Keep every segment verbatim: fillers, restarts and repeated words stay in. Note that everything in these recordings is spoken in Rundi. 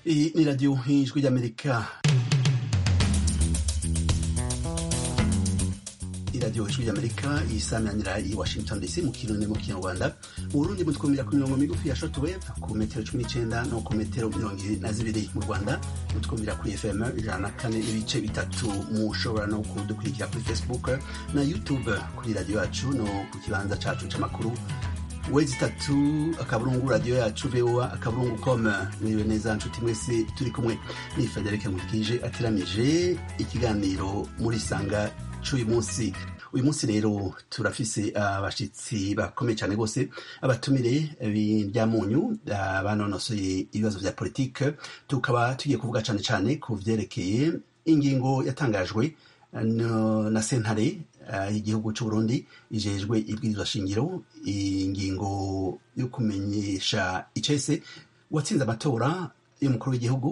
Iyi ni radiyo y'ijwi ry'Amerika. iradiyo y'ijwi ry'Amerika isaminanira i Washington D C mu kirundi mu kinyarwanda. Mu Burundi mutwumvira ku mirongo migufi ya shortwave ku metero cumi n'icenda no ku metero mirongo ibiri na zibiri. Mu Rwanda mutwumvira kuri F M ijana na kane n'ibice bitatu. Mushobora no kudukurikira kuri Facebook na YouTube kuri radiyo yacu no ku kibanza cacu c'amakuru wezi tatu akaburungu radio yacu V O A akaburungu com. Mwiriwe neza nshuti mwese turi kumwe ni Frederic Nkukije akiramije ikiganiro muri sanga c'uyu munsi. Uyu munsi rero turafise abashitsi bakomeye cyane gose, abatumire b'indyamunyu banonosoye ibibazo vya politike. Tukaba tugiye kuvuga cyane cyane ku vyerekeye ingingo yatangajwe no, na sentare y'igihugu uh, c'u Burundi ijejwe ibwirizwa shingiro, ingingo yo kumenyesha icese watsinze amatora y'umukuru w'igihugu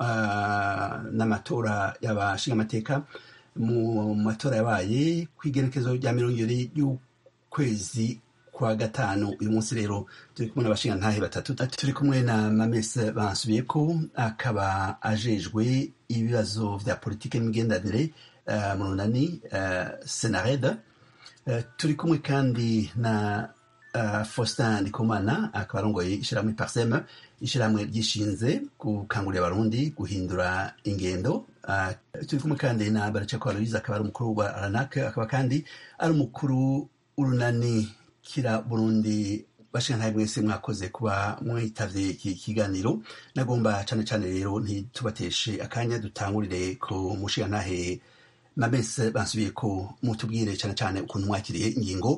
uh, n'amatora y'abashinga amateka mu matora yabaye kw'igenekezo rya mirongo ibiri y'ukwezi kwa gatanu. Uyu munsi rero turi kumwe n'abashinga ntahe batatu. Turi kumwe na Mamese Bansubiyeko, akaba ajejwe ibibazo vya politike n'imigenderanire Uh, Munani uh, Senared. Uh, turi kumwe kandi na uh, Faustin Ndikumana, akaba arongoye ishirahamwe Parsem, ishirahamwe ryishinze gukangurira abarundi guhindura ingendo. Uh, turi kumwe kandi na Baracako Aloyize, akaba ari umukuru wa Aranak, akaba kandi ari umukuru urunani kira Burundi. Bashinga mwese mwakoze kuba mwitavye iki kiganiro. Nagomba cane cane rero ntitubateshe akanya dutangurire ku mushinga ntahe Mamese Bansubiyeko, mutubwire cyane cyane ukuntu mwakiriye ingingo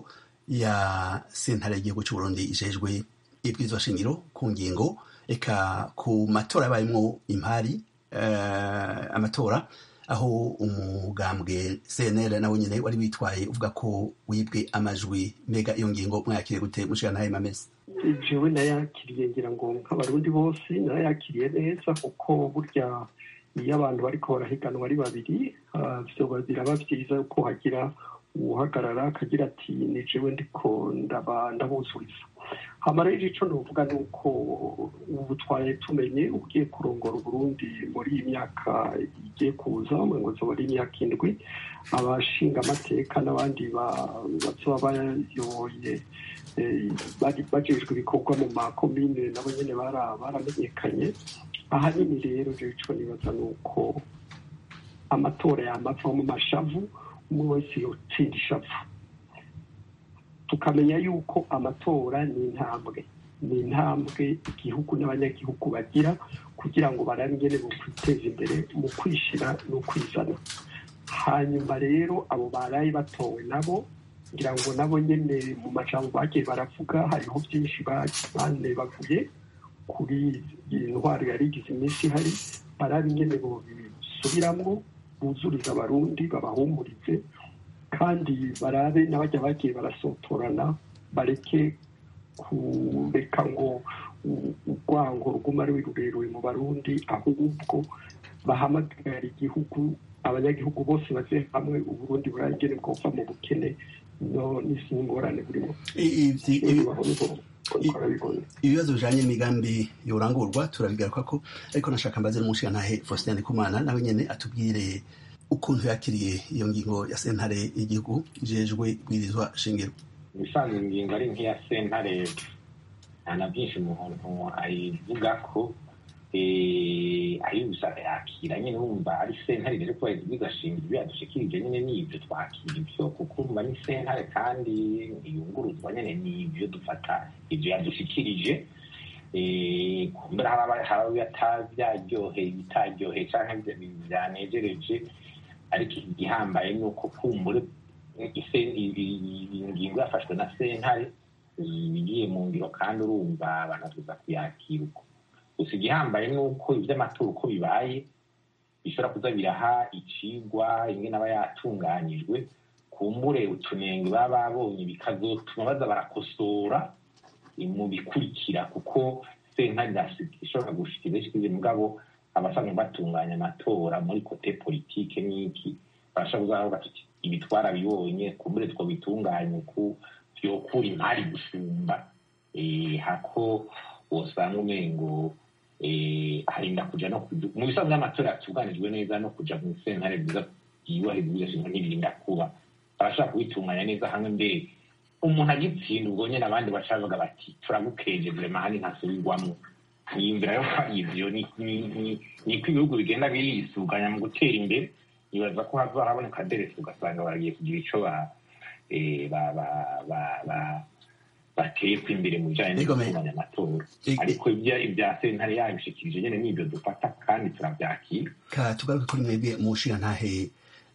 ya sentare y'igihugu cy'u Burundi ijejwe ibwirizwa shingiro ku ngingo eka ku matora yabayemwo impari, uh, amatora aho umugambwe C N L nawe nyene wari witwaye uvuga ko wibwe amajwi. Mbega iyo ngingo mwakiriye gute mushiga ntahe Mamese? Jewe nayakiriye ngira ngo nk'abarundi bose nayakiriye neza, kuko burya iyo abantu bariko barahiganwa ari babiri, vyoba biraba vyiza ko hagira uhagarara akagira ati ni jewe ndiko ndabuzuriza. Hama rero ico novuga nuko ubu twari tumenye ugiye kurongora Uburundi muri iyi myaka igiye kuza, ngo zoba ari imyaka indwi, abashinga amateka n'abandi bazoba bayoboye bajejwe ibikorwa mu makomine nabo nyene baramenyekanye. Ahanini rero je ico nibaza nuko amatora yamava mu mashavu, umwe wese yotsinda ishavu. Tukamenya yuko amatora ni intambwe ni intambwe igihugu n'abanyagihugu bagira kugira ngo barabe ingene bo kwiteza imbere mu kwishira no kwizana. Hanyuma rero abo baraye batowe nabo ngira ngo nabo nyene mu majambo bagiye baravuga, hariho byinshi bane bavuye kuri intwaro yari igize iminsi hari, barabe ingene bo bisubiramwo buzuriza abarundi babahumurize, kandi barabe n'abajya bagiye barasotorana bareke kureka ngo urwango ruguma ari rurerure mu Barundi, ahubwo bahamagara igihugu, abanyagihugu bose baze hamwe, Uburundi burangene bwova mu bukene no n'isingorane burimo. Ibibazo bijanye n'imigambi yorangurwa turabigaruka ko, ariko nashaka mbaze n'umushinga ntahe Faustin Ndikumana nawe nyene atubwire ukuntu yakiriye iyo ngingo ya sentare y'igihugu ijejwe ibwirizwa shingiro. Bisanzwe ingingo ari nk'iya sentare nta byinshi umuntu ayivugako, ayibusha yakira nyene, wumva ari sentare rero ko ibwirizwa shingiro byadushikirije nyene n'ivyo twakira ivyo, kuko umva ni sentare kandi iyunguruzwa nyene n'ivyo dufata ivyo yadushikirije. kumbura haba byaryoheye bitaryoheye canke vyanejereje, ariko igihambaye nuko kumbure ingingo yafashwe na sentare igiye mu ngiro, kandi urumva abantu tuza kuyakira uko. Gusa igihambaye nuko ivy'amatora uko bibaye bishobora kuza biraha icigwa ingene aba yatunganyijwe, kumbure utunenge baba babonye bikazotuma baza barakosora mu bikurikira, kuko sentare ishobora gushikiriza ishikiriza mugabo abasanzwe batunganya amatora muri kote politike n'iki barashobora kuzaho bati ibi twarabibonye, kumbure two bitunganye ku vyokura impari gusumba hako wosanga umengo harinda kuja no mu bisanzwe by'amatora yatunganijwe neza no kuja mu sentare bwiza yubahiriza ibigashingwa ntibirinda kuba abashaka kubitunganya neza hamwe mbere umuntu agitsinda ubwo nyine abandi bacavuga bati turagukeje vrema hani ntasubirwamo niyumvira yo ko ivyo niko ibihugu bigenda birisuganya mu gutera imbere nibaza ko hava haboneka deresi ugasanga baragiye kugira ico bateye ko imbere mu bijanye no gutunganya amatora ariko ibya sentare yabishikirije nyene n'ibyo dufata kandi turavyakira tugaruke kuri mwebwe mushirantahe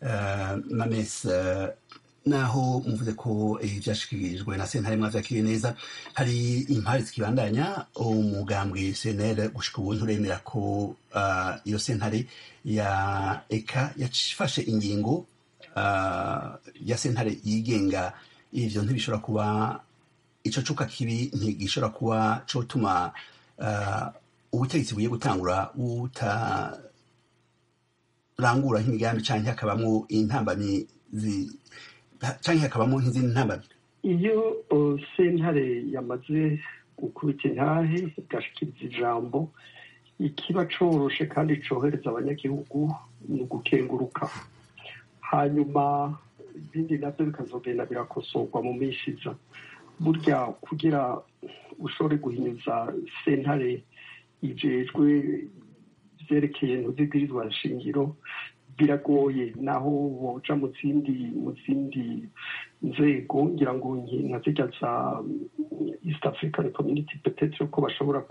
Mames naho muvuze ko ivyashikirijwe na sentare mwavyakiriye neza hari impari zikibandanya umugambwe C N L gushika ubu nturemera ko iyo sentare ya eka yafashe ingingo ya sentare yigenga ivyo ntibishobora kuba ico cuka kibi ntigishobora kuba cotuma ubutegetsi bugiye gutangura buta rangura nk'imigambi canke hakabamwo intambamyi canke hakabamwo nk'izindi ntambamyi iyo sentare yamaze gukubita intahe igashikiriza ijambo ikiba coroshe kandi cohereza abanyagihugu ni ugukenguruka hanyuma ibindi navyo bikazogenda birakosorwa mu minsi iza burya kugira ushobore guhinyuza sentare ijejwe vyerekeye ntuzibwirizwa shingiro biragoye naho woja mu zindi mu zindi nzego ngira ngo nka zirya za East African Community peut-être ko bashobora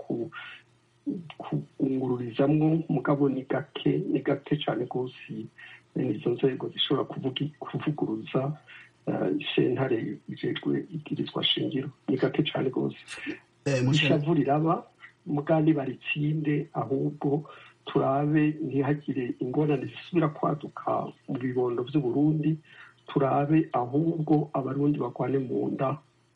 kungururizamwo mugabo ni gake ni gake cane gose izo nzego zishobora kuvuguruza sentare ijejwe ibwirizwa shingiro ni gake cane gose ishavu riraba mugandi baritsinde ahubwo turabe ntihagire ingorane zisubira kwaduka mu bibondo vy'uburundi turabe ahubwo abarundi bagwane mu nda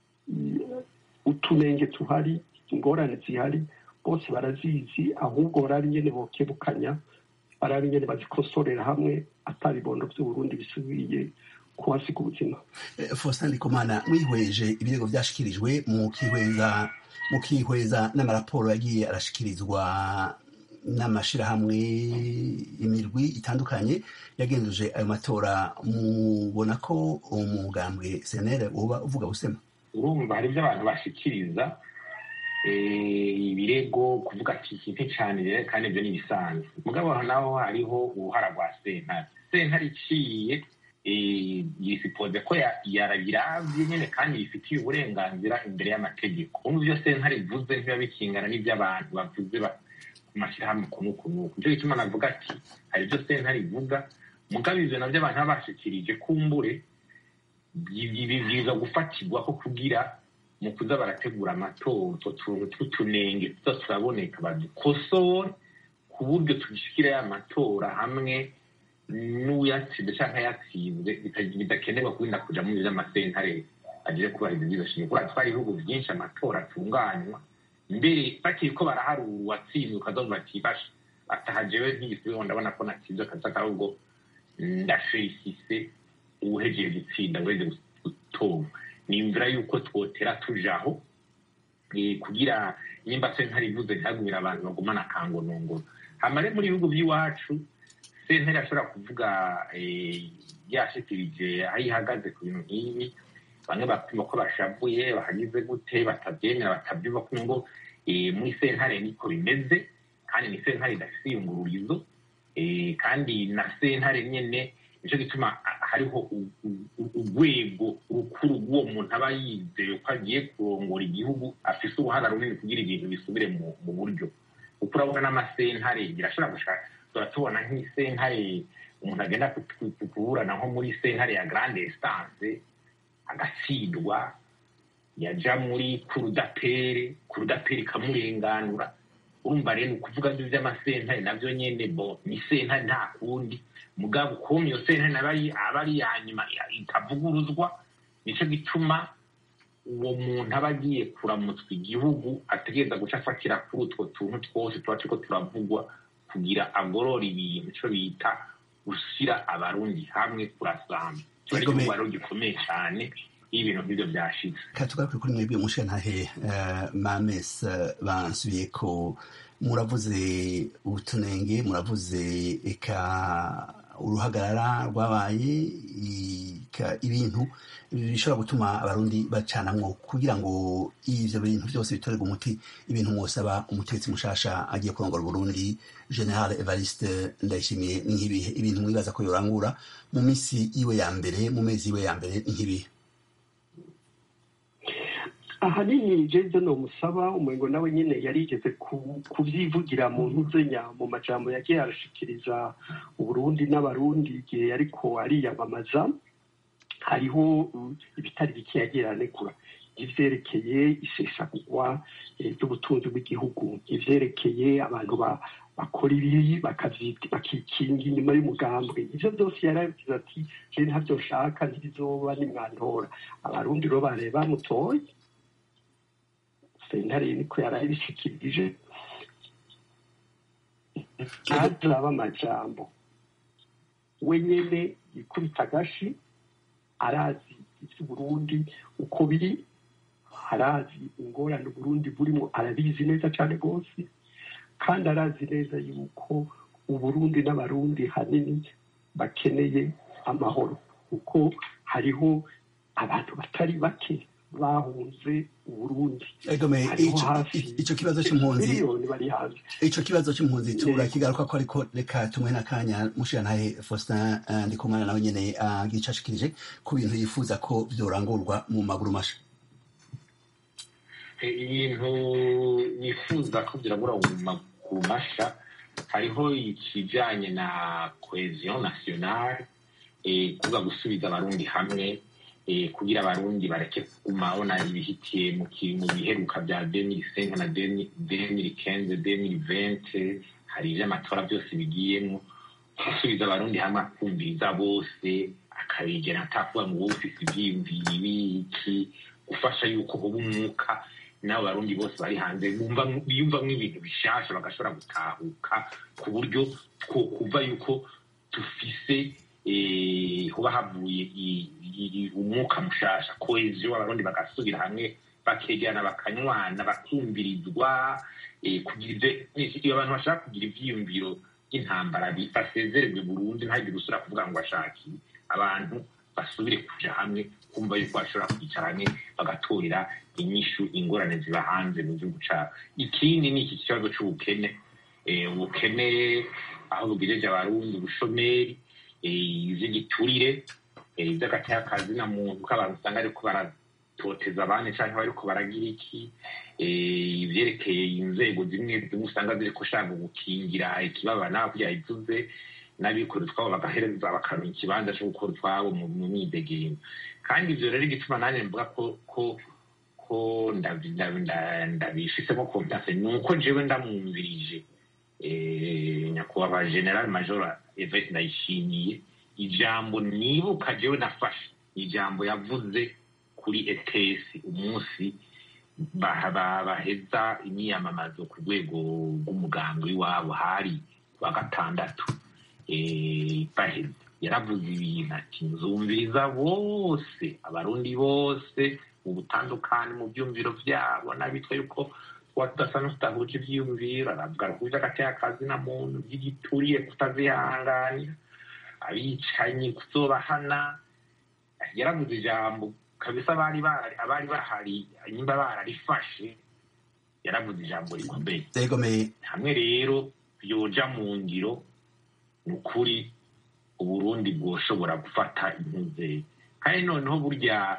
utunenge tuhari ingorane zihari bose barazizi ahubwo barari nyene bokebukanya barari nyene bazikosorera hamwe atabibondo vy'uburundi bisubiye kuhasiga ubuzima. Faustin Ndikumana mwihweje ibirego vyashikirijwe mu kihweza mu kihweza n'amaraporo yagiye arashikirizwa n'amashirahamwe imirwi itandukanye yagenzuje ayo matora mubona ko umugambwe C N L uba uvuga busema urumva hari by'abantu bashikiriza ibirego kuvuga ati ikintu cyane kandi ibyo ni bisanzwe mugabo naho hariho uruhara rwa sentare sentare iciye yisipoze ko yarabiravye nyene kandi yifitiye uburenganzira imbere y'amategeko umwe byo sentare ivuze ntibiba bikingana n'ivy'abantu bavuze amashirahamwe kunukunuku nico gituma navuga ati hari ibyo sentare ivuga mugabo ivyo navyo abantu baba bashikirije kumbure bibwirizwa gufatirwa ko kugira mu kuza barategura amatora utwo tuntu tw'utunenge tuza turaboneka badukosore ku buryo tugishikira ya matora hamwe n'uyatsinze canke yatsinze bidakenerwa kurinda kuja mu vy'amasentare agiye kubahiriza ivyo shingiro kubera twari ibihugu vyinshi amatora atunganywa mbere bakiri ko baraharura uwatsinze ukazovuga ati basha ataha jewe ntigisubiyeho ndabona ko natsinze akaza ahubwo ndafelisise uwuhejeye gutsinda weze gutora nimvira yuko twotera tujaho kugira nimba sentare ivuze ntihagumire abantu bagumana akangonongono hamare muri ibihugu by'iwacu sentare ashobora kuvuga yashikirije aho ihagaze ku bintu nk'ibi bamwe bapima ko bashavuye bahagize gute batabyemera batabyumva ko ngo muri sentare niko bimeze kandi ni sentare idafise iyungururizo kandi na sentare nyene nico gituma hariho urwego rukuru rw'uwo muntu aba yizeye ko agiye kurongora igihugu afise uruhara runini kugira ibintu bisubire mu buryo kuko urabona n'amasentare birashobora gushaka turatubona nk'isentare umuntu agenda kuburana nko muri sentare ya grande instance agatsindwa yaja muri kurudapere kurudapere ikamurenganura urumva rero ukuvuga byo by'amasentare navyo nyene bo ni sentare nta kundi mugabo ukuntu iyo sentare nabayi abari yanyuma itavuguruzwa nico gituma uwo muntu aba agiye kuramutswa igihugu ategereza guca afatira kuri utwo tuntu twose tuba turiko turavugwa kugira agorora ibintu ico bita gushyira abarundi hamwe kurasamba cyo ari ikibazo gikomeye cyane ibintu nk'ibyo byashitse katugaruke kuri mwebwe mushirantahe Mames bansubiye ko muravuze utunenge, muravuze eka uruhagarara rwabaye, ibintu bishobora gutuma abarundi bacanamwo. Kugira ngo ivyo bintu byose bitorerwe umuti, ibintu mwosaba umutegetsi mushasha agiye kurongora Burundi, General Evariste Ndayishimiye, ni nk'ibihe? Ibintu mwibaza ko yorangura mu minsi iwe ya mbere, mu mezi iwe ya mbere, ni nk'ibihe? ahanini jeje no musaba umwengo nawe nyene yarigeze kuvyivugira mu ntuzenya mu majambo yagiye arashikiriza Uburundi n'abarundi igihe yariko ariyamamaza. Hariho ibitari bike yagiye aranegura, ivyerekeye isesagurwa ry'ubutunzi bw'igihugu, ivyerekeye abantu bakora ibibi bakikinga inyuma y'umugambwe. Ivyo byose yaravuze ati je ntavyo nshaka, ntibizoba nimwantora. Abarundi rero bare bamutoye, sentare niko yarabishikirije, azaba amajambo we nyene yikubita agashi, arazi ivy'Uburundi uko biri, arazi ingorane Uburundi burimo, arabizi neza cane rwose, kandi arazi neza yuko Uburundi n'abarundi hanini bakeneye amahoro, kuko hariho abantu batari bake bahunze Uburundi. Ico kibazo c'impunzi ico kibazo c'impunzi turakigaruka ko, ariko reka tumwe n'akanya mushiranahe Faustin Ndikumana nawe nyene agicashikirije ku bintu yifuza ko vyorangurwa mu maguru masha. Ibintu nifuza ko vyirangurwa mu maguru masha, hariho ikijanye na cohesion nationale, kuvuga gusubiza abarundi hamwe, kugira abarundi bareke kuguma babona ibihitiye mu biheruka bya deux mille cinq na deux mille quinze deux mille vingt. Hari ivy'amatora byose bigiyemo, gusubiza abarundi hamwe, akumviriza bose, akabigena atakuba mu bufisi ivyiyumviro ibiki, gufasha yuko hoba umwuka n'abo barundi bose bari hanze biyumvamwo ibintu bishasha, bagashobora gutahuka ku buryo twokumva yuko dufise hoba havuye umwuka mushasha, cohesion, abarundi bagasubira hamwe, bakegerana, bakanywana, bakumvirizwa, kugira ivyo abantu bashaka kugira ivyiyumviro by'intambara basezererwe Burundi, ntagire gusubira kuvuga ngo ashaki. Abantu basubire kuja hamwe, kumva yuko bashobora kwicara hamwe bagatorera inyishu ingorane ziba hanze mu gihugu cabo. Ikindi ni iki kibazo c'ubukene, ubukene aho bugejeje abarundi, ubushomeri, ivy'igiturire, ivy'agatakazi na muntu ko abantu usanga ariko baratoteza abandi canke bariko baragira iki, ivyerekeye inzego zimwe zimwe usanga ziriko shaka gukingira ikibabana kugira ivuze, n'abikorera utwabo bagahereza bakaronka ikibanza co gukora utwabo mu myidegemvyo. Kandi ivyo rero igituma nanje mvuga ko ko ko ndabifisemo confiance, nuko jewe ndamwumvirije nyakubahwa General Major Evariste Ndayishimiye, ijambo nibuka jewe nafashe ijambo yavuze kuri E T S umunsi baheza imyiyamamazo ku rwego rw'umugambi w'iwabo, hari wa gatandatu. Baheza yaravuze ibintu ati nzumviriza bose, abarundi bose mu butandukane mu byumviro vyabo, n'abitwa yuko wadasa n'utahuje ivyiyumviro, aravuga kuja agatakazi na muntu, by'igituriye kutazihanganira, abicanyi kuzobahana. Yaravuze ijambo kabisa, abari bahari abari bahari nyimba bararifashe, yaravuze ijambo rikomeye hamwe. Rero yoja mu ngiro, nukuri Uburundi bwoshobora gufata impunzi. Kandi noneho burya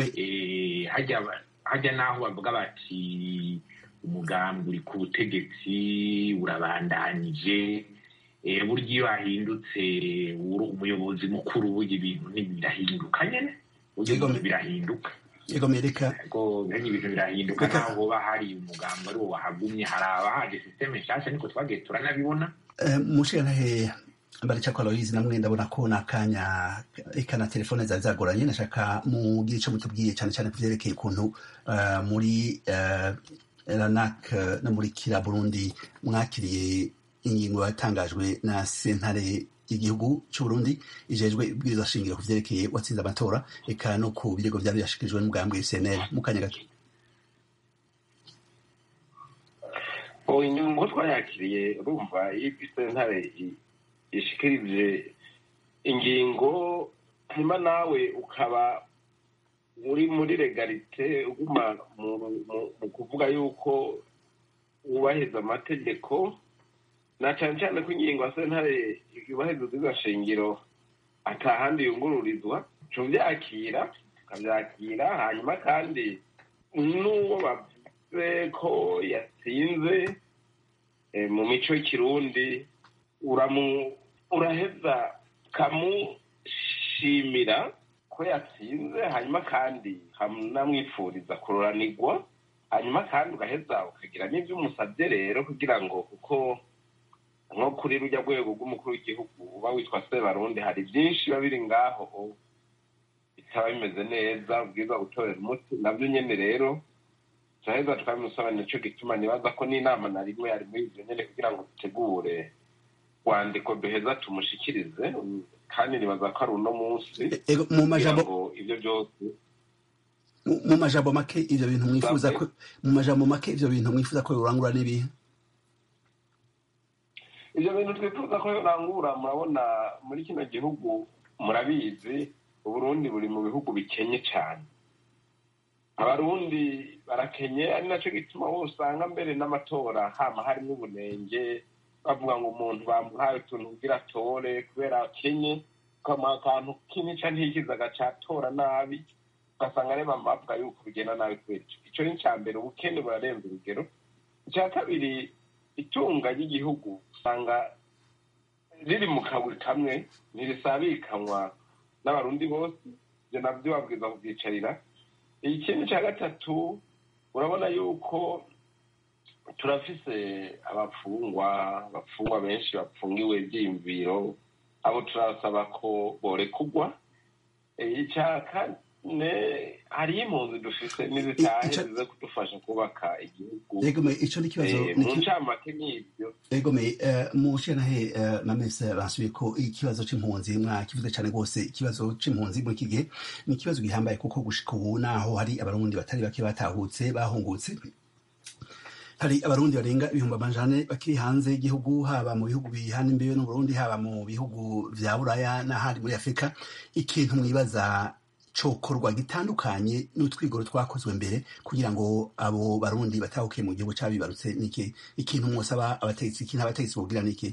hajya naho bavuga bati umugambi uri ku butegetsi urabandanije, burya iyo hahindutse umuyobozi mukuru burya ibintu ntibirahinduka nyene, burya birahinduka. Yego mereka ko ibintu birahinduka, naho hoba hari umugambi ari wo wahagumye, haraba haje systeme nshasha, niko twagiye turanabibona. Mushirahe Baricako Aloyizi, namwe ndabona ko nakanya eka na telefone zari zagoranye, nashaka mugire ico mutubwiye cyane cyane kuvyerekeye ukuntu muri Ranak no muri Kira Burundi mwakiriye ingingo yatangajwe na sentare y'igihugu c'u Burundi ijejwe ibwirizwa shingiro kuvyerekeye watsinze amatora, eka no ku birego vyari byashikirijwe n'umugambwe C N L. Mukanya gato. ingingo twayakiriye urumva iyo sentare ishikirije ingingo hanyuma nawe ukaba uri muri legalite uguma mu kuvuga yuko wubahiriza amategeko na cyane cyane ko ingingo ya sentare yubahiriza izo shingiro atahandi yungururizwa tuvyakira tukavyakira hanyuma kandi n'uwo bavuze ko yatsinze mu mico y'ikirundi uraheza ukamushimira ko yatsinze hanyuma kandi hamnamwifuriza kuroranirwa hanyuma kandi ugaheza ukagira n'ibyo umusabye rero kugira ngo kuko nko kuri rujya rwego rw'umukuru w'igihugu uba witwa Sebarundi hari byinshi biba biri ngaho bitaba bimeze neza ubwiza gutorera umuti nabyo nyene rero turaheza tukabimusobanurira ico gituma nibaza ko n'inama na rimwe yari muri ivyo nyene kugira ngo dutegure rwandiko duheza tumushikirize kandi nibaza ko ari uno munsi mu majambo ivyo byose mu majambo make ivyo bintu mwifuza ko mu majambo make ivyo bintu mwifuza ko yorangura n'ibihe ivyo bintu twifuza ko yorangura murabona muri kino gihugu murabizi Uburundi buri mu bihugu bikenye cyane abarundi barakenye ari naco gituma wose usanga mbere n'amatora hama harimo ubunenge bavuga ngo umuntu bamuhaye utuntu kugira atore kubera akenye ukamuha akantu kinica ntikiza agacatora nabi ugasanga reba bavuga yuko bigenda nabi kubera ico ni icya mbere ubukene burarenze urugero icya kabiri itunga ry'igihugu usanga riri mu kaburi kamwe ntirisabikanwa n'abarundi bose ivyo navyo babwiza kubyicarira ikindi cya gatatu urabona yuko turafise abafungwa abafungwa benshi bapfungiwe ivyiyumviro abo turasaba ko borekugwa icya kane hariyo impunzi dufise n'izitahe zize kudufasha kubaka igihugu egome ico ni kibazo mu ncamake n'ivyo egome mushanahe mamese basubiye ko ikibazo c'impunzi mwakivuze cane rwose ikibazo c'impunzi muri iki gihe ni ikibazo gihambaye kuko gushika ubu naho hari abarundi batari bake batahutse bahungutse hari abarundi barenga ibihumbi amajana bakiri hanze y'igihugu haba mu bihugu bihana imbibe n'uburundi haba mu bihugu vya buraya n'ahandi muri afurika ikintu mwibaza cokorwa gitandukanye n'utwigoro twakozwe mbere kugira ngo abo barundi batahukiye mu gihugu cabibarutse niki ikintu mwosaba abategetsi ikintu abategetsi bogira niki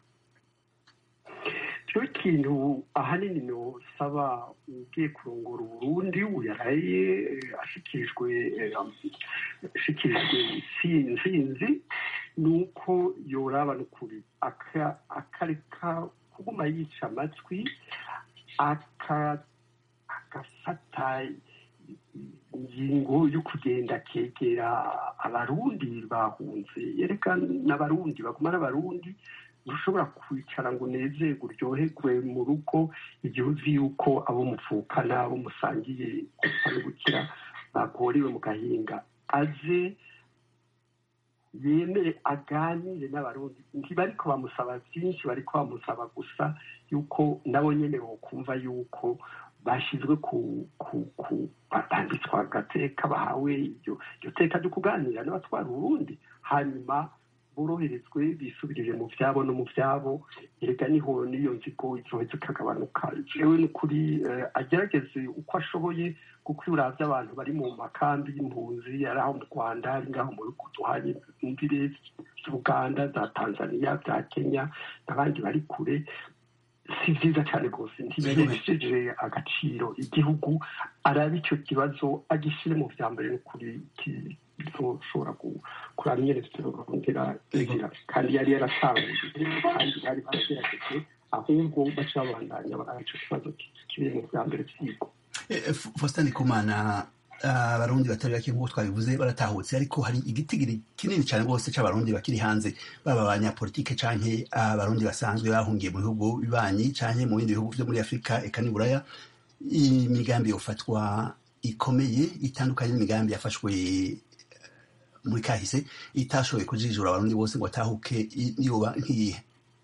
cyo kintu ahanini nosaba ugiye kurongora Uburundi uyaraye ashikirijwe ashikirijwe sinzi nuko yoraba n'ukuri akareka kuguma yica amatwi aka agafata ingingo yo kugenda kegera abarundi bahunze yerekana n'abarundi baguma n'abarundi ushobora kwicara ngo unezerwe uryoherwe mu rugo igihe uzi yuko abo muvukana abo musangiye gupfa no gukira bagorewe mu gahinga aze yemere aganire n'abarundi ntibariko bamusaba byinshi bariko bamusaba gusa yuko nabo nyene bokumva yuko bashizwe ku ku ku batanditswa agateka bahawe iryo iryo teka ryo kuganira n'abatwara Uburundi hanyuma boroherezwe bisubirire mu vyabo no mu vyabo erega niho niyo nzigo izoheza ikagabanuka jewe n'ukuri agerageze uko ashoboye kuko uravye abantu bari mu makambi y'impunzi ari aho mu Rwanda ari ngaho mu bihugu duhanye imbibe z'Uganda za Tanzania za Kenya n'abandi bari kure si vyiza cyane rwose ntibihesheje agaciro igihugu araba ico kibazo agishire mu vya mbere n'ukuri ushobora kuraba ingene tutorongera inzira kandi yari yaratanguye kandi bari baragerageje ahubwo baca babandanya baraba ico kibazo kiri mu vya mbere vy'igo Faustin Ndikumana abarundi batari bake nk'uko twabivuze baratahutse ariko hari igitigiri kinini cyane rwose c'abarundi bakiri hanze baba abanyapolitike canke abarundi basanzwe bahungiye mu bihugu bibanyi canke mu bindi bihugu vyo muri Afurika eka n'Iburaya imigambi yofatwa ikomeye itandukanye n'imigambi yafashwe muri kahise itashoboye kujijura abarundi bose ngo batahuke niyoba nk'iyihe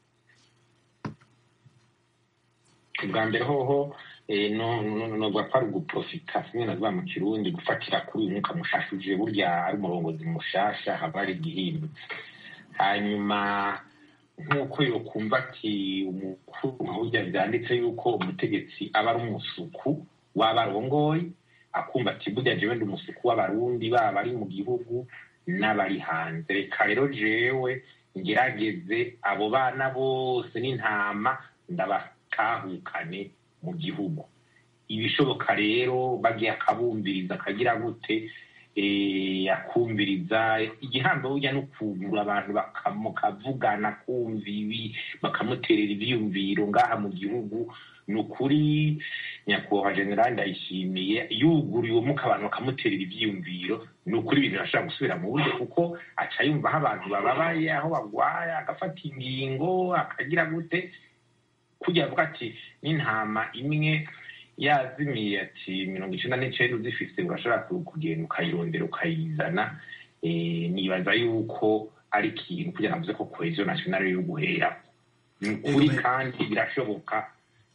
ubwa mbere hoho no gwapara uguprofita simwe navuga mu kirundi gufatira kuri uyu mwuka mushasha uje burya ari umurongozi mushasha haba ari igihindutse hanyuma nk'uko yokumva ati umukuru burya byanditse yuko umutegetsi aba ari umusuku w'abarongoye, akumva ati burya jewe ndi umusuku w'abarundi baba ari mu gihugu n'abari hanze. Reka rero jewe ngerageze abo bana bose n'intama ndabakahukane mu gihugu. Ibishoboka rero bagiye akabumbiriza akagira gute yakumviriza igihambo burya no kugura abantu bakamukavugana kumva ibi bakamuterera ibyiyumviro ngaha mu gihugu. Ni ukuri nyakubahwa General Ndayishimiye yuguriwe muka abantu bakamuterera ibyiyumviro, ni ukuri ibintu bashobora gusubira mu buryo, kuko aca yumva aho abantu bababaye, aho bagwaye, agafata ingingo akagira gute kugira avuga ati n'intama imwe yazimiye ati mirongo icenda n'icenda uzifise urashobora kugenda ukayirondera ukayizana. Nibaza yuko ari ikintu kugira navuze ko cohesion nationale yo guhera ni ukuri kandi birashoboka.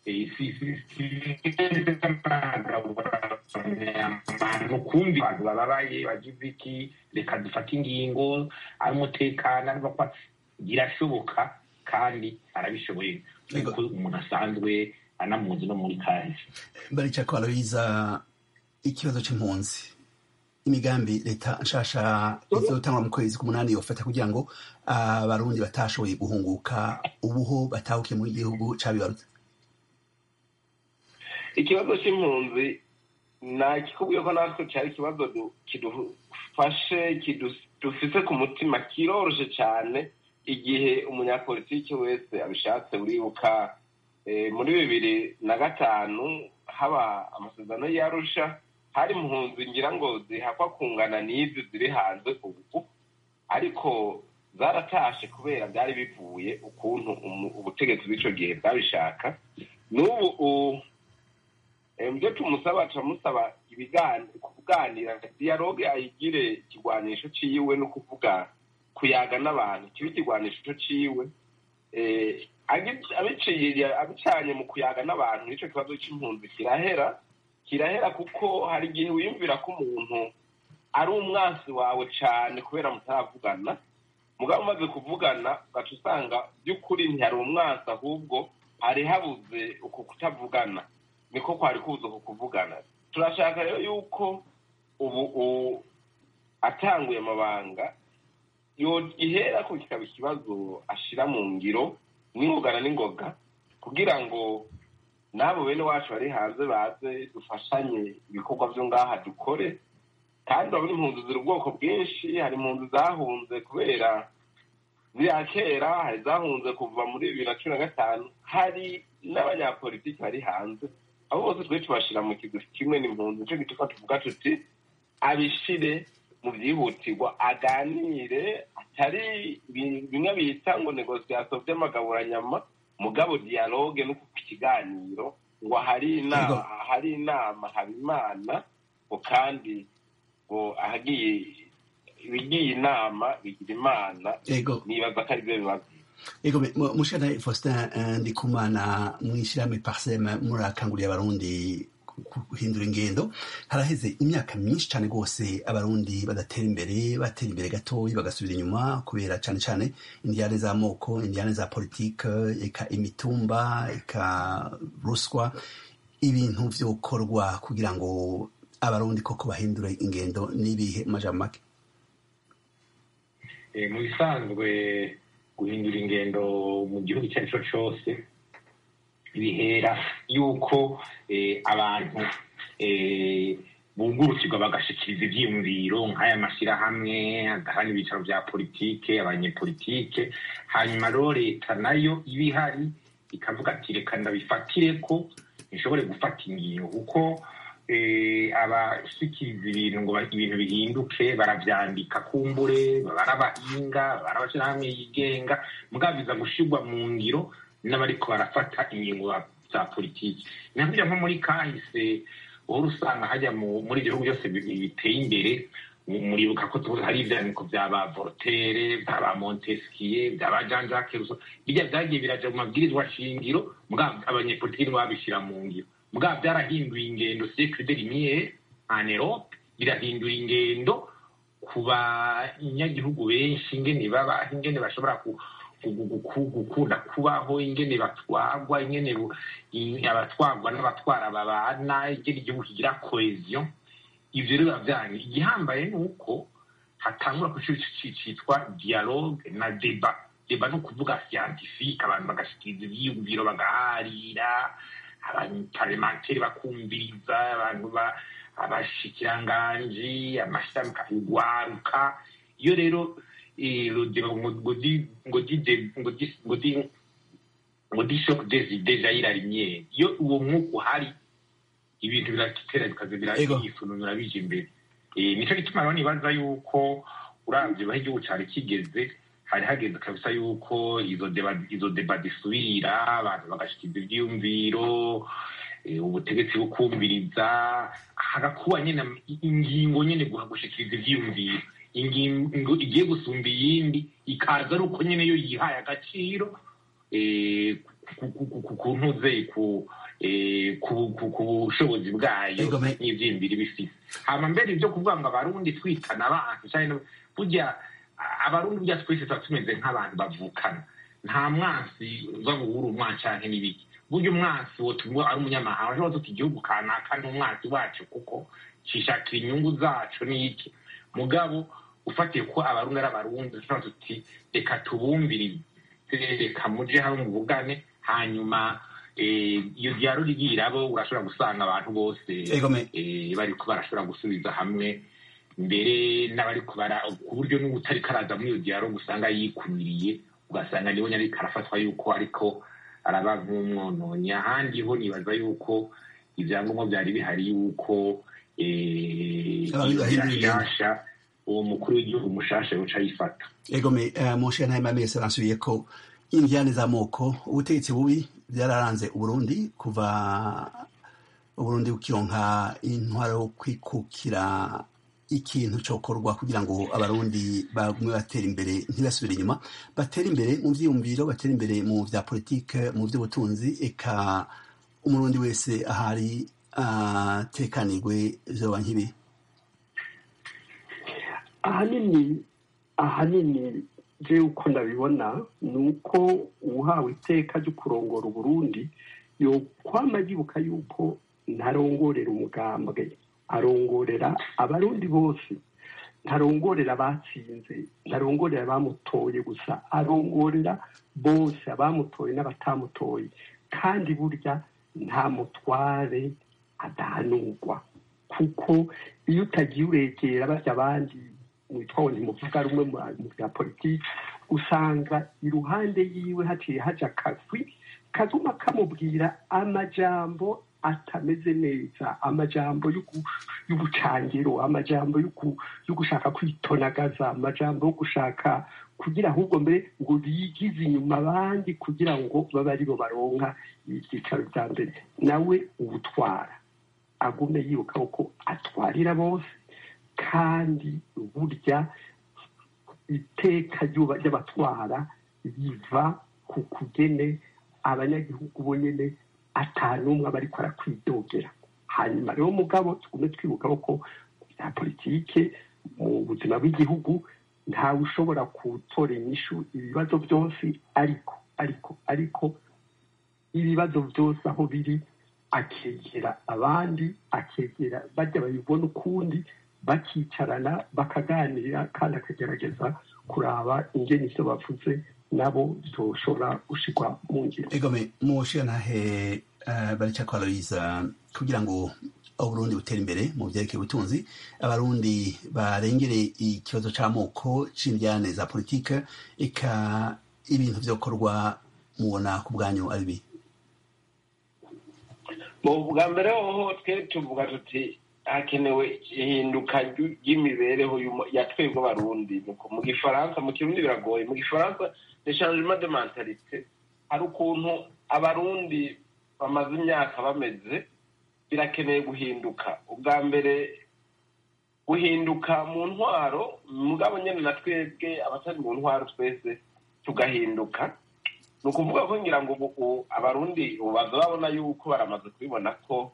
Nukumvi abantu bababaye bagize iki, reka dufate ingingo, ari umutekano birashoboka kandi arabishoboye kuko umuntu asanzwe anamuzi no muri kahise. Baricako Aloyiza, ikibazo c'impunzi, imigambi leta nshasha izotangwa mu kwezi k'umunani yofata kugira ngo abarundi batashoboye guhunguka ubuho batahukiye mu gihugu cabibarutse. Ikibazo c'impunzi nakikubwiye ko natwe cari ikibazo kidufashe kidufise ku mutima, kiroroshe cane igihe umunyapolitiki wese abishatse. Uribuka muri bibiri na gatanu haba amasezerano y'Arusha, hari impunzi ngira ngo zihakwa kungana n'izi ziri hanze ubu, ariko zaratashe kubera byari bivuye ukuntu ubutegetsi bw'ico gihe bwabishaka. N'ubu mbyo tumusaba turamusaba kuganira, dialogue ayigire ikigwanisho ciwe no kuvuga kuyaga n'abantu kibe ikigwanisho ciwe, abiciye abicanye mu kuyaga n'abantu. Nico kibazo c'impunzi kirahera kirahera kuko hari igihe wiyumvira ko umuntu ari umwansi wawe cane kubera mutaravugana, mugabo umaze kuvugana ugaca usanga by'ukuri ntihari umwansi, ahubwo hari habuze uko kutavugana, niko kwari kubuze uko kuvugana. Turashaka rero yuko ubu atanguye amabanga ihera ko kikaba ikibazo ashira mu ngiro n'ingogana n'ingoga, kugira ngo nabo bene wacu bari hanze baze dufashanye ibikorwa vyo ngaha dukore. Kandi urabona impunzi ziri ubwoko bwinshi, hari impunzi zahunze kubera ziriya kera, hari zahunze kuva muri bibiri na cumi na gatanu, hari n'abanyapolitiki bari hanze. Abo bose twe tubashira mu kigo kimwe n'impunzi. Nico gituma tuvuga tuti abishire mu byihutirwa, aganire, atari bimwe bita ngo negociation vy'amagaburanyama, mugabo dialogue no kukiganiro, ngo hari inama hari inama hari imana ngo kandi ngo ahagiye ibigiye inama bigira imana. Nibaza ko ari byo bibazo. Ego mushana Faustin Ndikumana mwishirame Parsem murakanguriye abarundi guhindura ingendo. Haraheze imyaka myinshi cyane gose abarundi badatera imbere, batera imbere gatoyi bagasubira inyuma kubera cyane cyane indiyane z'amoko, indiyane za politike, eka imitumba, eka ruswa. Ibintu vyokorwa kugira ngo abarundi koko bahindura ingendo nibihe majamake? E, mu bisanzwe guhindura ingendo mu gihugu icyo ari cyo cyose bihera yuko abantu bungurukirwa bagashikiriza ivyiyumviro nk'aya mashyirahamwe agahana ibicaro vya politike, abanyepolitike. Hanyuma rero leta nayo iba ihari ikavuga ati reka ndabifatire ko nishobore gufata ingingo, kuko abashikiriza ibintu ngo ibintu bihinduke baravyandika kumbure, barabahinga, barabashirahamwe yigenga, mugabo biza gushirwa mu ngiro n'abariko barafata ingingo za politiki. Nakugira nko muri kahise uhora usanga hajya muri ibyo bihugu byose biteye imbere, muribuka ko hari ivyandiko vy'aba Voltaire, vy'aba Montesquieu, vy'aba Jean Jacques Rousseau, bijya vyagiye biraja mu mabwirizwa shingiro, mugabo abanyepolitiki nibo babishira mu ngiro. Mugabo byarahinduye ingendo siècle de lumière en Europe, birahindura ingendo ku banyagihugu benshi ingene baba ingene bashobora gukunda kubaho ingene batwagwa ingene abatwagwa n'abatwara babana ingene igihugu kigira cohesion. Ivyo rero bavyanyu igihambaye nuko hatangura ku kintu citwa dialogue na débat. Débat no kuvuga scientifique, abantu bagashikiriza ivyiyumviro bagaharira, abantu parlementaire bakumviriza, abantu abashikiranganji amashami kugwaruka. Iyo rero ngodi ngodi ngodi ngodi ngodi shock des idées jaillir la lumière. Iyo uwo mwuka uhari ibintu biratera bikaze birayifunura bije imbere. Eh nico gituma rero nibaza yuko uravye baho igihugu cyari kigeze hari hageze kabisa yuko izo deba izo deba disubira abantu bagashikiriza ivyumviro ubutegetsi bukumviriza hagakuba nyene ingingo nyene gushikiriza ivyumviro ingingo igiye gusumba iyindi ikaza ari uko nyene yo yihaye agaciro eh kuntuze ku ku bushobozi bwayo n'ivyimbiri bifite. Hama mbere ivyo kuvuga ngo abarundi twitana abantu cyane burya abarundi burya twese tumeze nk'abantu bavukana, nta mwansi uza ngo uri umwansi canke n'ibiki. Burya umwansi wo tumwe ari umunyamahanga ashobora tuti igihugu kanaka n'umwansi wacu kuko cishakira inyungu zacu n'iki. Mugabo ufatiye ko abarundi ari abarundi dushobora tuti reka tubumbirize, reka muje hamwe mu bugane, hanyuma iyo dialogue igirabo urashobora gusanga abantu bose bari ko barashobora gusubiza hamwe mbere n'abari kubara ku buryo n'ubutari karaza muri iyo dialogue usanga yikumiriye, ugasanga niwe nyari karafatwa yuko ariko araba nk'umwononyi. Ahandi ho nibaza yuko ivyangombwa byari bihari yuko yasha uwo mukuru w'igihugu mushasha yoca yifata. Egome Monshe Ntahimana aransubiye ko indiane z'amoko ubutegetsi bubi byararanze Uburundi kuva Uburundi bukironka intwaro yo kwikukira. Ikintu cokorwa kugira ngo abarundi bagumwe batera imbere ntibasubire inyuma, batera imbere mu vyiyumviro, batera imbere mu vya politike, mu vy'ubutunzi, eka umurundi wese ahari atekanirwe vyoba nk'ibi. ahanini ahanini je uko ndabibona nuko uhawe iteka ryo kurongora Uburundi yo kwama yibuka yuko ntarongorera umugambwe, arongorera abarundi bose, ntarongorera abatsinze, ntarongorera abamutoye gusa, arongorera bose abamutoye n'abatamutoye. Kandi burya nta mutware adahanurwa, kuko iyo utagiye uregera barya abandi witwa ntimuvuga rumwe mu bya politiki, usanga iruhande yiwe haciye haja akazwi kaguma kamubwira amajambo atameze neza, amajambo y'ubucangiro, amajambo yo gushaka kwitonagaza, amajambo yo gushaka kugira ahubwo mbere ngo bigize inyuma abandi kugira ngo babe ari bo baronka ibyicaro bya mbere. Nawe ubutwara agume yibuka ko atwarira bose, kandi burya iteka ry'abatwara riva ku kugene abanyagihugu bonyene atanumwe bariko arakwidogera. Hanyuma rero mugabo tugume twibuka ko bya politike mu buzima bw'igihugu ntawe ushobora gutora inyishu ibibazo byose, ariko ariko ariko ibibazo byose aho biri akegera abandi, akegera bajya babibona ukundi, bakicarana bakaganira kandi akagerageza kuraba ingene ivyo bavuze nabo bitoshobora gushikwa mu ngiro. Egome Monshe Ntahe Baricako Aloyiza, kugira ngo Uburundi butere imbere mu vyerekeye ubutunzi, abarundi barengere ikibazo c'amoko, c'indyane za politike, eka ibintu vyokorwa mubona ku bwanyu ari bi? Mu bwa mbere hoho twe tuvuga tuti hakenewe ihinduka ry'imibereho ya twebwe abarundi. Mu gifaransa, mu kirundi biragoye, mu gifaransa le changement de mentalité. Hari ukuntu abarundi bamaze imyaka bameze, birakeneye guhinduka. Ubwa mbere guhinduka mu ntwaro, mugabo nyene na twebwe abatari mu ntwaro twese tugahinduka. Ni ukuvuga ko ngira ngo abarundi baza babona yuko baramaze kubibona ko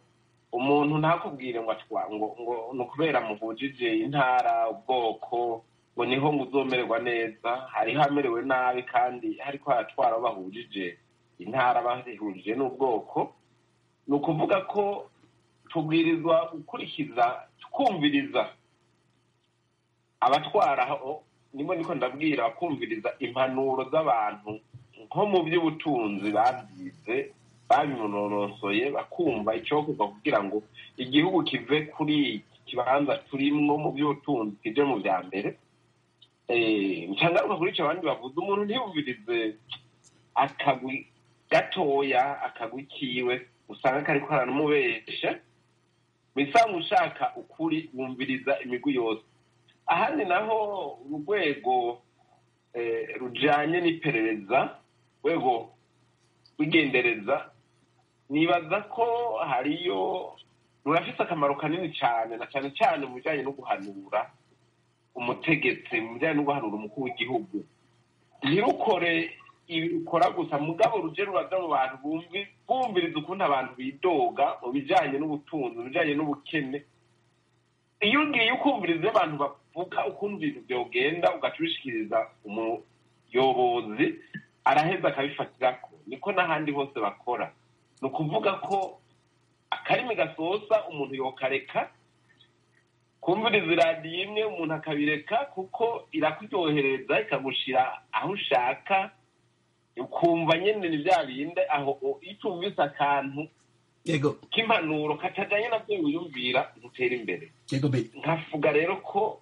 umuntu ntakubwire ngo atwa ngo ngo ni ukubera muhujije intara ubwoko ngo niho ngo uzomererwa neza hariho amerewe nabi kandi hariko haratwara abo bahujije intara bahujije n'ubwoko ni ukuvuga ko tubwirizwa gukurikiza tukumviriza abatwara aho nimo niko ndabwira kumviriza impanuro z'abantu nko mu by'ubutunzi babyize babinonosoye bakumva icyokorwa kugira ngo igihugu kive kuri iki kibanza turimwo mu by'ubutunzi kije mu bya mbere nshangaruka kuri icyo abandi bavuze umuntu ntiyumvirize akagwi gatoya akagwi kiwe usanga kariko karanumubesha bisanga ushaka ukuri wumviriza imigwi yose ahandi naho urwego rujanye n'iperereza rwego rw'igendereza nibaza ko hariyo rurafise akamaro kanini cyane na cyane cyane mu bijyanye no guhanura umutegetsi mu bijyanye no guhanura umukuru w'igihugu ntirukore ibikora gusa mugabo ruje ruraza mu bantu bumviriza ukuntu abantu bidoga mu bijyanye n'ubutunzi mu bijyanye n'ubukene iyo ugiye ukumviriza abantu bavuga ukuntu ibintu byogenda ugacurishikiriza umuyobozi araheza akabifatirako niko n'ahandi hose bakora ni ukuvuga ko akarimi gasosa umuntu yokareka kumviriza iradiyo imwe umuntu akabireka kuko irakuryohereza ikagushira aho ushaka ukumva nyene ni bya binde aho itumvise akantu k'impanuro katajanye navyo wiyumvira ntutera imbere nkavuga rero ko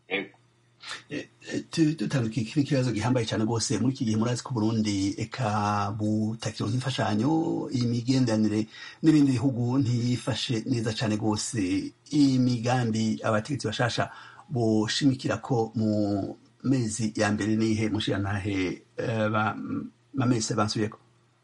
dutandukiye ikindi kibazo gihambaye cyane rwose muri iki gihe murazi ko Burundi eka butakironka imfashanyo imigenderanire n'ibindi bihugu ntiyifashe neza cyane rwose imigambi abategetsi bashasha boshimikira ko mu mezi ya mbere nihe mushirantahe mamese bansubiyeko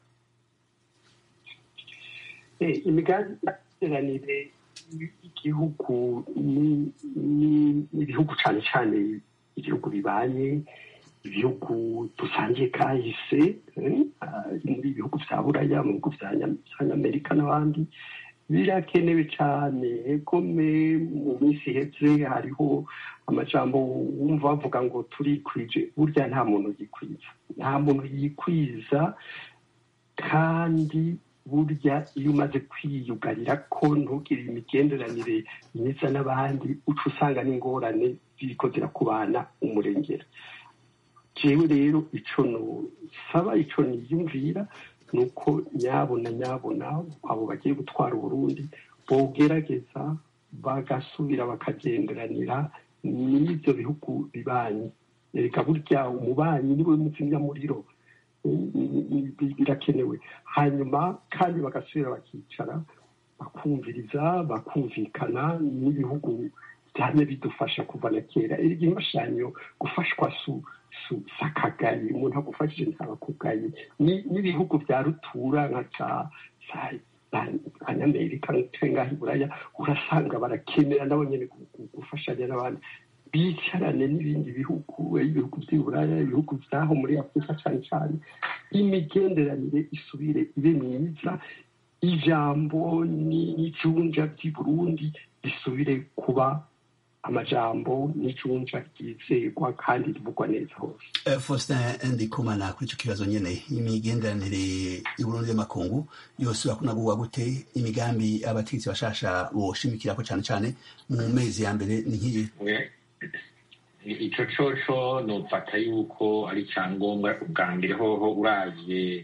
imigenderanire igihugu n'ibihugu cyane cyane ibihugu bibanye ibihugu dusangiye kahise muri ibihugu bya buraya mu bihugu bya amerika n'abandi birakenewe cyane kome mu minsi iheze hariho amajambo wumva bavuga ngo turikwije burya nta muntu yikwiza nta muntu yikwiza kandi burya iyo umaze kwiyugarira ko ntugire imigenderanire myiza n'abandi uca usanga n'ingorane ziriko zirakubana umurengera jewe rero ico nosaba ico niyumvira ni uko nyabona nyabona abo bagiye gutwara Uburundi bogerageza bagasubira bakagenderanira n'ivyo bihugu bibanyi reka burya umubanyi niwe muzimyamuriro birakenewe hanyuma kandi bagasubira bakicara bakumviriza bakumvikana n'ibihugu byane bidufasha kuva na kera igihe imfashanyo gufashwa su su sakagaye umuntu agufashije ntabakugaye n'ibihugu bya rutura nka ca abanyamerika n'ahi buraya urasanga barakenera nabo nyene gufashanya n'abandi bicarane n'ibindi bihugu ibihugu by'Iburaya ibihugu byaho muri Afurika cyane cyane imigenderanire isubire ibe myiza ijambo n'icunja by'i Burundi bisubire kuba amajambo n'icunja ryizerwa kandi rivugwa neza hose. Faustin Ndikumana kuri icyo kibazo nyene imigenderanire y'Uburundi y'amakungu yose bakunagurwa gute imigambi abategetsi bashasha boshimikirako cyane cyane mu mezi ya mbere ni nk'iyi ico coco nofata yuko ari icyangombwa ubwa mbere hoho uravye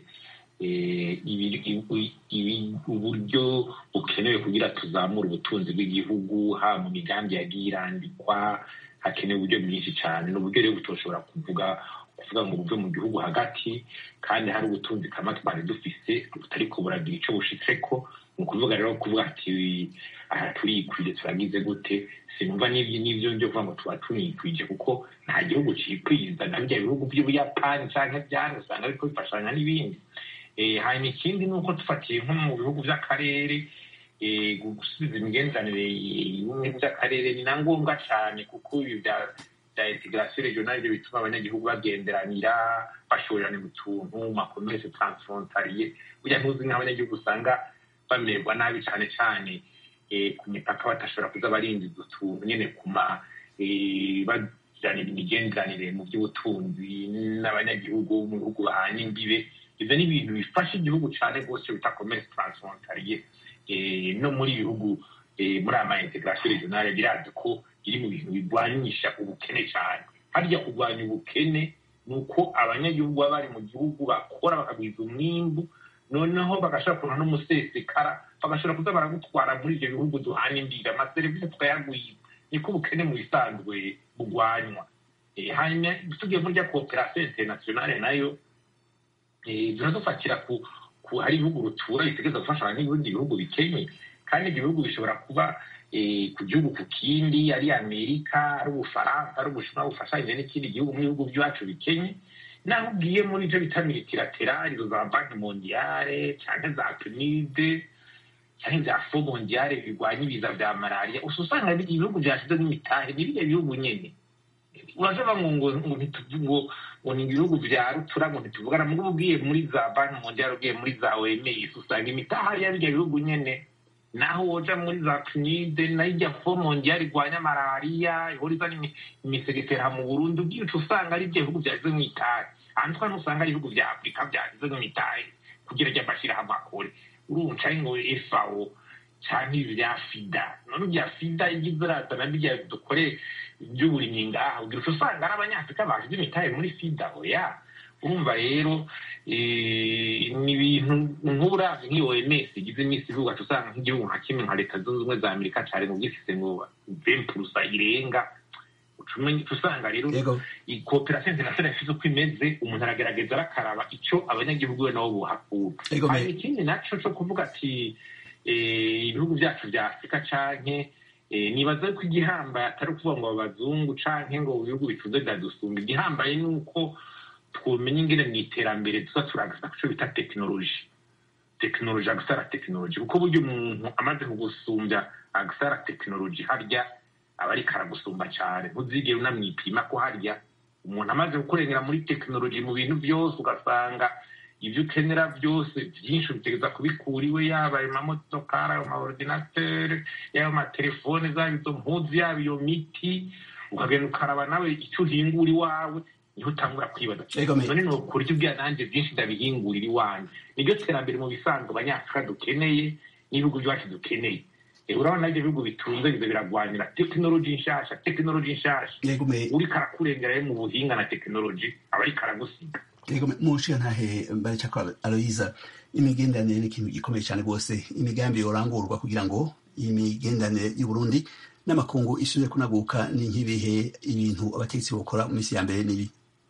uburyo bukenewe kugira tuzamure ubutunzi bw'igihugu haba mu migambi yagiye irandikwa hakenewe uburyo bwinshi cyane ni uburyo rero butoshobora kuvuga kuvuga ngo buve mu gihugu hagati kandi hari ubutunzi kama twari dufise butariko buragira ico bushitseko ni ukuvuga rero kuvuga ati aha turikwije turagize gute sinumva n'ivyo byo kuvuga ngo tuba tunikwije kuko nta gihugu cikwiza na bya bihugu by'Ubuyapani canke byane usanga ariko bifashanya n'ibindi hanyuma ikindi ni uko dufatiye nko mu bihugu by'akarere gusubiza imigenderanire y'ibihugu by'akarere ni na ngombwa cyane kuko ibi bya integration regionale byo bituma abanyagihugu bagenderanira bashorerana mu tuntu makomese transfrontalier burya ntuzi nk'abanyagihugu usanga bamerwa nabi cyane cyane ku mipaka batashobora kuza barindiza utuntu nyine kuma bajyanira imigenderanire mu by'ubutunzi n'abanyagihugu mu bihugu bahana imbibe. Ibyo ni ibintu bifasha igihugu cyane rwose bita commerce transfrontalier no muri bihugu muri ama integration regionale birazi ko iri mu bintu bigwanyisha ubukene cyane. Harya kurwanya ubukene ni uko abanyagihugu baba bari mu gihugu bakora bakagwiza umwimbu, noneho bagashobora kubona n'umusesekara bagashobora kuza baragutwara muri ibyo bihugu duhana imbibe, amaserivisi tukayagwiza. Niko ubukene mu bisanzwe bugwanywa. Hanyuma tugiye muri rya cooperation internationale nayo turadufatira ku hari ibihugu rutura bitegereza gufashanya n'ibindi bihugu bikenye, kandi ibyo bihugu bishobora kuba ku gihugu ku kindi, ari Amerika, ari Ubufaransa, ari Ubushinwa bufashanyije n'ikindi gihugu mu bihugu byacu bikenye. Naho ugiye muri ibyo bita multilateral za Banki Mondiale cyangwa za P N U D cyangwa za Fond Mondiale birwanya ibiza bya malaria, usanga ibihugu byashize n'imitahe n'ibyo bihugu nyene. Urashobora ngo ngo ngo ngo ni ibihugu bya rutura ngo ntituvugana mu ugiye muri za Banki Mondiale, ugiye muri za O M S usanga imitahe y'ibyo bihugu nyene. Naho woja muri za P N U D na ijya Fond Mondiale irwanya malaria ihoriza n'imisegetera mu Burundi, ugiye usanga ari ibyo bihugu byashize n'imitahe. Ahandi twa usanga ari ibihugu bya Afrika byashize n'imitahe kugira ngo bashira amakore. Urumva ngo F A O cyangwa ibya FIDA, none bya FIDA igize rata na bijya dukore by'uburimyi ngaho ugira usanga ari abanyafrika bashize imitahe muri FIDA. Oya, urumva rero ni ibintu nk'uburavyi nk'iyo O M S igize imisi ivuga usanga nk'igihugu nka kimwe nka Leta Zunze Ubumwe za Amerika cyari mu gifise ngo vingt pour cent irenga. Ucumenye usanga rero i cooperation internationale ifite uko imeze, umuntu aragerageza arakaraba icyo abanyagihugu nabo buhakura. Hari ikindi naco cyo kuvuga ati ibihugu byacu bya Afrika canke nibaza ko igihambaye atari ukuvuga ngo abazungu canke ngo ibihugu bitunze byadusumba. Igihambaye ni uko twumenya ingene mu iterambere tuza turagasa kuco bita tekinoloji tekinoloji agasara tekinoloji, kuko buryo umuntu amaze kugusumbya agasara tekinoloji harya aba ari karagusumba cyane. Ntuzigere unamwipima ko harya umuntu amaze gukorera muri tekinoloji mu bintu byose, ugasanga ibyo ukenera byose byinshi utegeza kubikura iwe, yaba amamotokari, amaordinateur, yaba amatelefone, zaba izo mpuzu, yaba iyo miti, ukagenda ukaraba nawe icyo uhingura iwawe, niho utangura kwibaza none no kuri ibyo bya nanjye byinshi ndabihingurira iwanjye. Nibyo terambere mu bisanzwe abanyafrika dukeneye n'ibihugu byacu dukeneye. Urabona ibyo bihugu bitunze bize biragwanira tekinoloji nshasha tekinoloji nshasha uri karakurengera mu buhinga na tekinoloji aba ari karagusiga. Yego mushika ntahe Mbaricha kwa Aloyiza, imigendanire ni ikintu gikomeye cyane rwose. Imigambi yorangurwa kugira ngo imigendanire y'u Burundi n'amakungu isubire kunaguka ni nk'ibihe ibintu abategetsi bakora mu misi ya mbere nibi.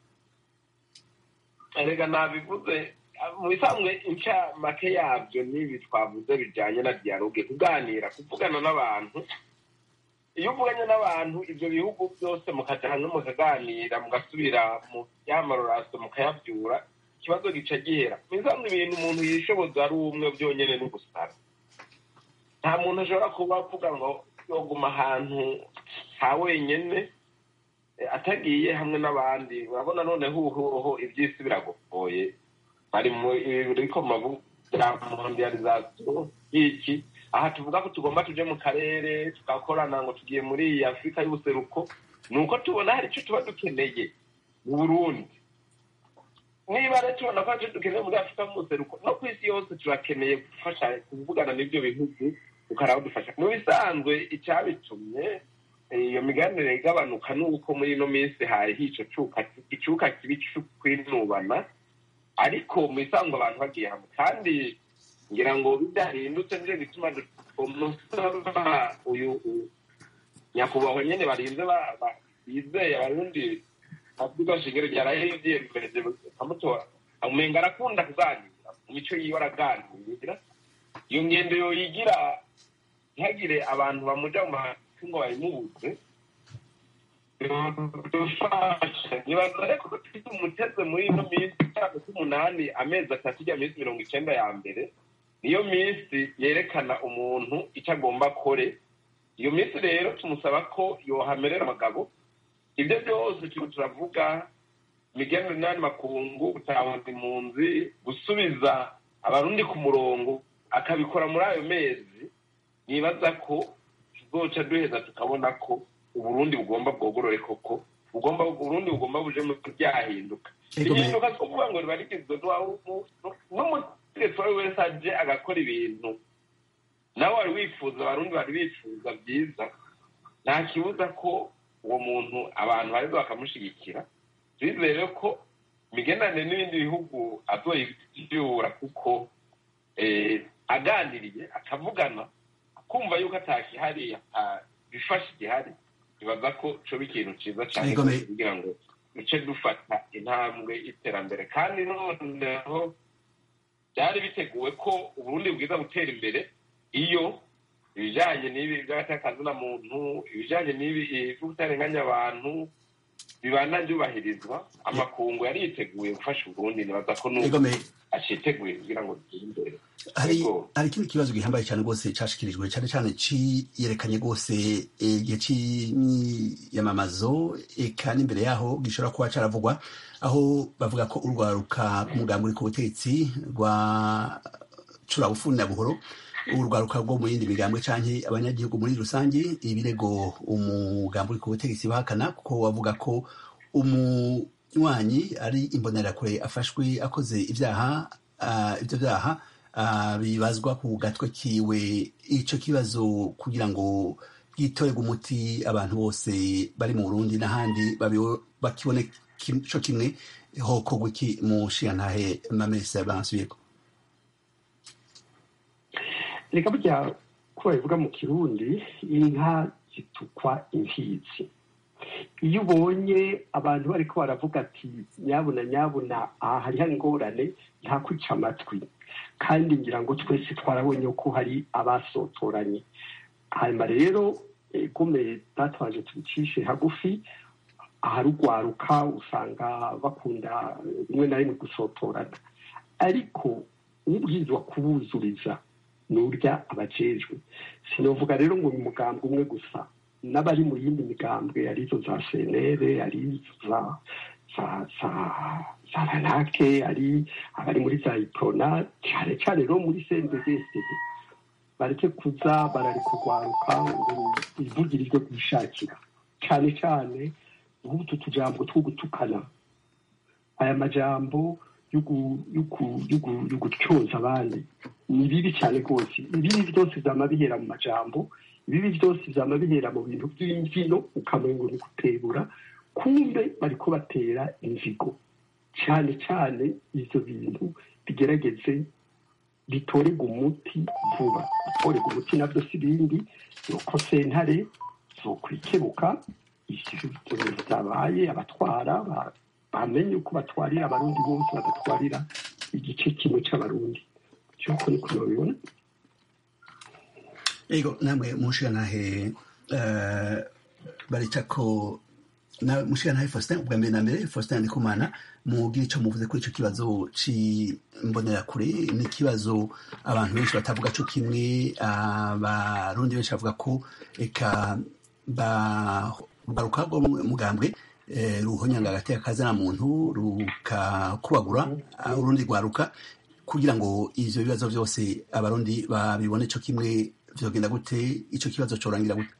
Erega nabivuze mu bisanzwe inca make yabyo nibi twavuze bijanye na dialogue, kuganira, kuvugana n'abantu. Iyo uvuganye n'abantu ibyo bihugu byose mukajana mukaganira mugasubira mu yamaruraso mukayabyura, ikibazo gica gihera. Mu bisanzwe ibintu umuntu yishoboza ari umwe byonyene n'ugusara. Nta muntu ashobora kuba avuga ngo yoguma ahantu ha wenyene atagiye hamwe n'abandi. Urabona none huho iby'isi biragoye, bari muri ko mavuga mondialisation iki. Aha tuvuga ko tugomba tuje mu karere tugakorana ngo tugiye muri Afrika y'ubuseruko, nuko tubona hari icyo tuba dukeneye mu Burundi. Niba rero tubona ko icyo dukeneye muri Afrika y'ubuseruko no ku isi yose turakeneye gufasha kuvugana n'ibyo bihugu ukaraho dufasha. Mu bisanzwe icyabitumye iyo miganire igabanuka nuko muri no minsi hari hico cuka icuka kibi kwinubana, ariko mu bisanzwe abantu bagiye hamwe kandi ngira ngo bidahindutse nje gituma umusaba uyu nyakubahwa nyene barinze bizeye abarundi avuga shingiro ryarahevye mbere kamutora umenga arakunda kuganira nico yiyo araganira. Iyo ngendo yo yigira ntagire abantu bamuja mu matungo bayimubuze nibaza ko tumuteze muri ino minsi itatu umunani amezi atatu ijya minsi mirongo icenda ya mbere, niyo minsi yerekana umuntu icyo agomba kore. Iyo minsi rero tumusaba ko yohamerera abagabo ibyo byose turiko turavuga, imigenderanire n'andi makungu, gutahura impunzi, gusubiza abarundi ku murongo, akabikora muri ayo mezi. nibaza ko tuzoca duheza tukabona ko uburundi bugomba bwogorore koko bugomba uburundi bugomba buje mu byahinduka ihinduka two kuvuga ngo riba rigizwe n'umutegetsi wari wese aje agakora ibintu nawe wari wifuza abarundi bari bifuza byiza nta kibuza ko uwo muntu abantu bareza bakamushyigikira twizere ko imigenderanire n'ibindi bihugu azoyibyura kuko aganiriye akavugana akumva yuko atakihari bifasha igihari bibaza ko coba ikintu ciza cyane kugira ngo duce dufata intambwe y'iterambere kandi noneho byari biteguwe ko uburundi bwiza gutera imbere iyo ibijanye n'ibi by'agatakaza muntu ibijanye n'ibi by'ubutarenganya abantu bibana byubahirizwa amakungu yari yiteguye gufasha uburundi nibaza ko n'ubu aciteguye kugira ngo dutere imbere hari hari ikindi kibazo gihambaye cyane rwose cashikirijwe cyane cyane ciyerekanye rwose igihe c'imyamamazo eka n'imbere yaho gishobora kuba caravugwa aho bavuga ko urwaruka umugambi uri ku butegetsi rwa curabufuni buhoro urwaruka rwo mu yindi migambwe canke abanyagihugu muri rusange ibirego umugambi uri ku butegetsi bahakana kuko wavuga ko umunywanyi ari imbonerakure afashwe akoze ibyaha ibyo byaha bibazwa ku gatwe kiwe ico kibazo kugira ngo bwitorerwe umuti abantu bose bari mu Burundi n'ahandi bakibone co kimwe hokorwa iki mu nshingantahe Mamese bansubiyeko reka burya ko babivuga mu kirundi inka zitukwa imfizi iyo ubonye abantu bariko baravuga ati nyabuna nyabuna aha hariho ingorane nta kwica amatwi kandi ngira ngo twese twarabonye ko hari abasotoranye hanyuma rero gome datwaje tubicishe hagufi aharugwaruka usanga bakunda rimwe na rimwe gusotorana ariko ubwirizwa kubuzuriza nurya abajejwe sinovuga rero ngo umugambi umwe gusa n'abari mu yindi migambwe arizo za C N L ari za za za za ranake ari abari muri za iprona cyane cyane rero muri C N D D bareke kuza barari kugwaruka ngo ivugirijwe kwishakira cyane cyane ubutu tujambo two gutukana aya majambo y'ugutyoza abandi ni bibi cyane rwose ibibi byose byama bihera mu majambo ibibi byose byama bihera mu bintu by'imvino ukamengo ni gutebura kumbe bariko batera inzigo cyane cyane ivyo bintu bigerageze bitorega umuti vuba bitorega umuti navyo si bindi nuko sentare zokwikebuka isi zabaye abatwara bamenye uko batwarira abarundi bose badatwarira igice kimwe c'abarundi cyuko niko nabibona ego namwe mushikanahe uh, baricako na mushikanahe Faustin ubwa mbere na mbere Faustin Ndikumana mugira ico muvuze kuri ico kibazo c'imbonerakure ni kibazo abantu benshi batavuga co kimwe abarundi benshi bavuga ko eka ba rugaruka rwo mugambwe ruhonyanga agateka kazana muntu rukakubagura urundi rwaruka kugira ngo ivyo bibazo byose abarundi babibone co kimwe vyogenda gute ico kibazo corangira gute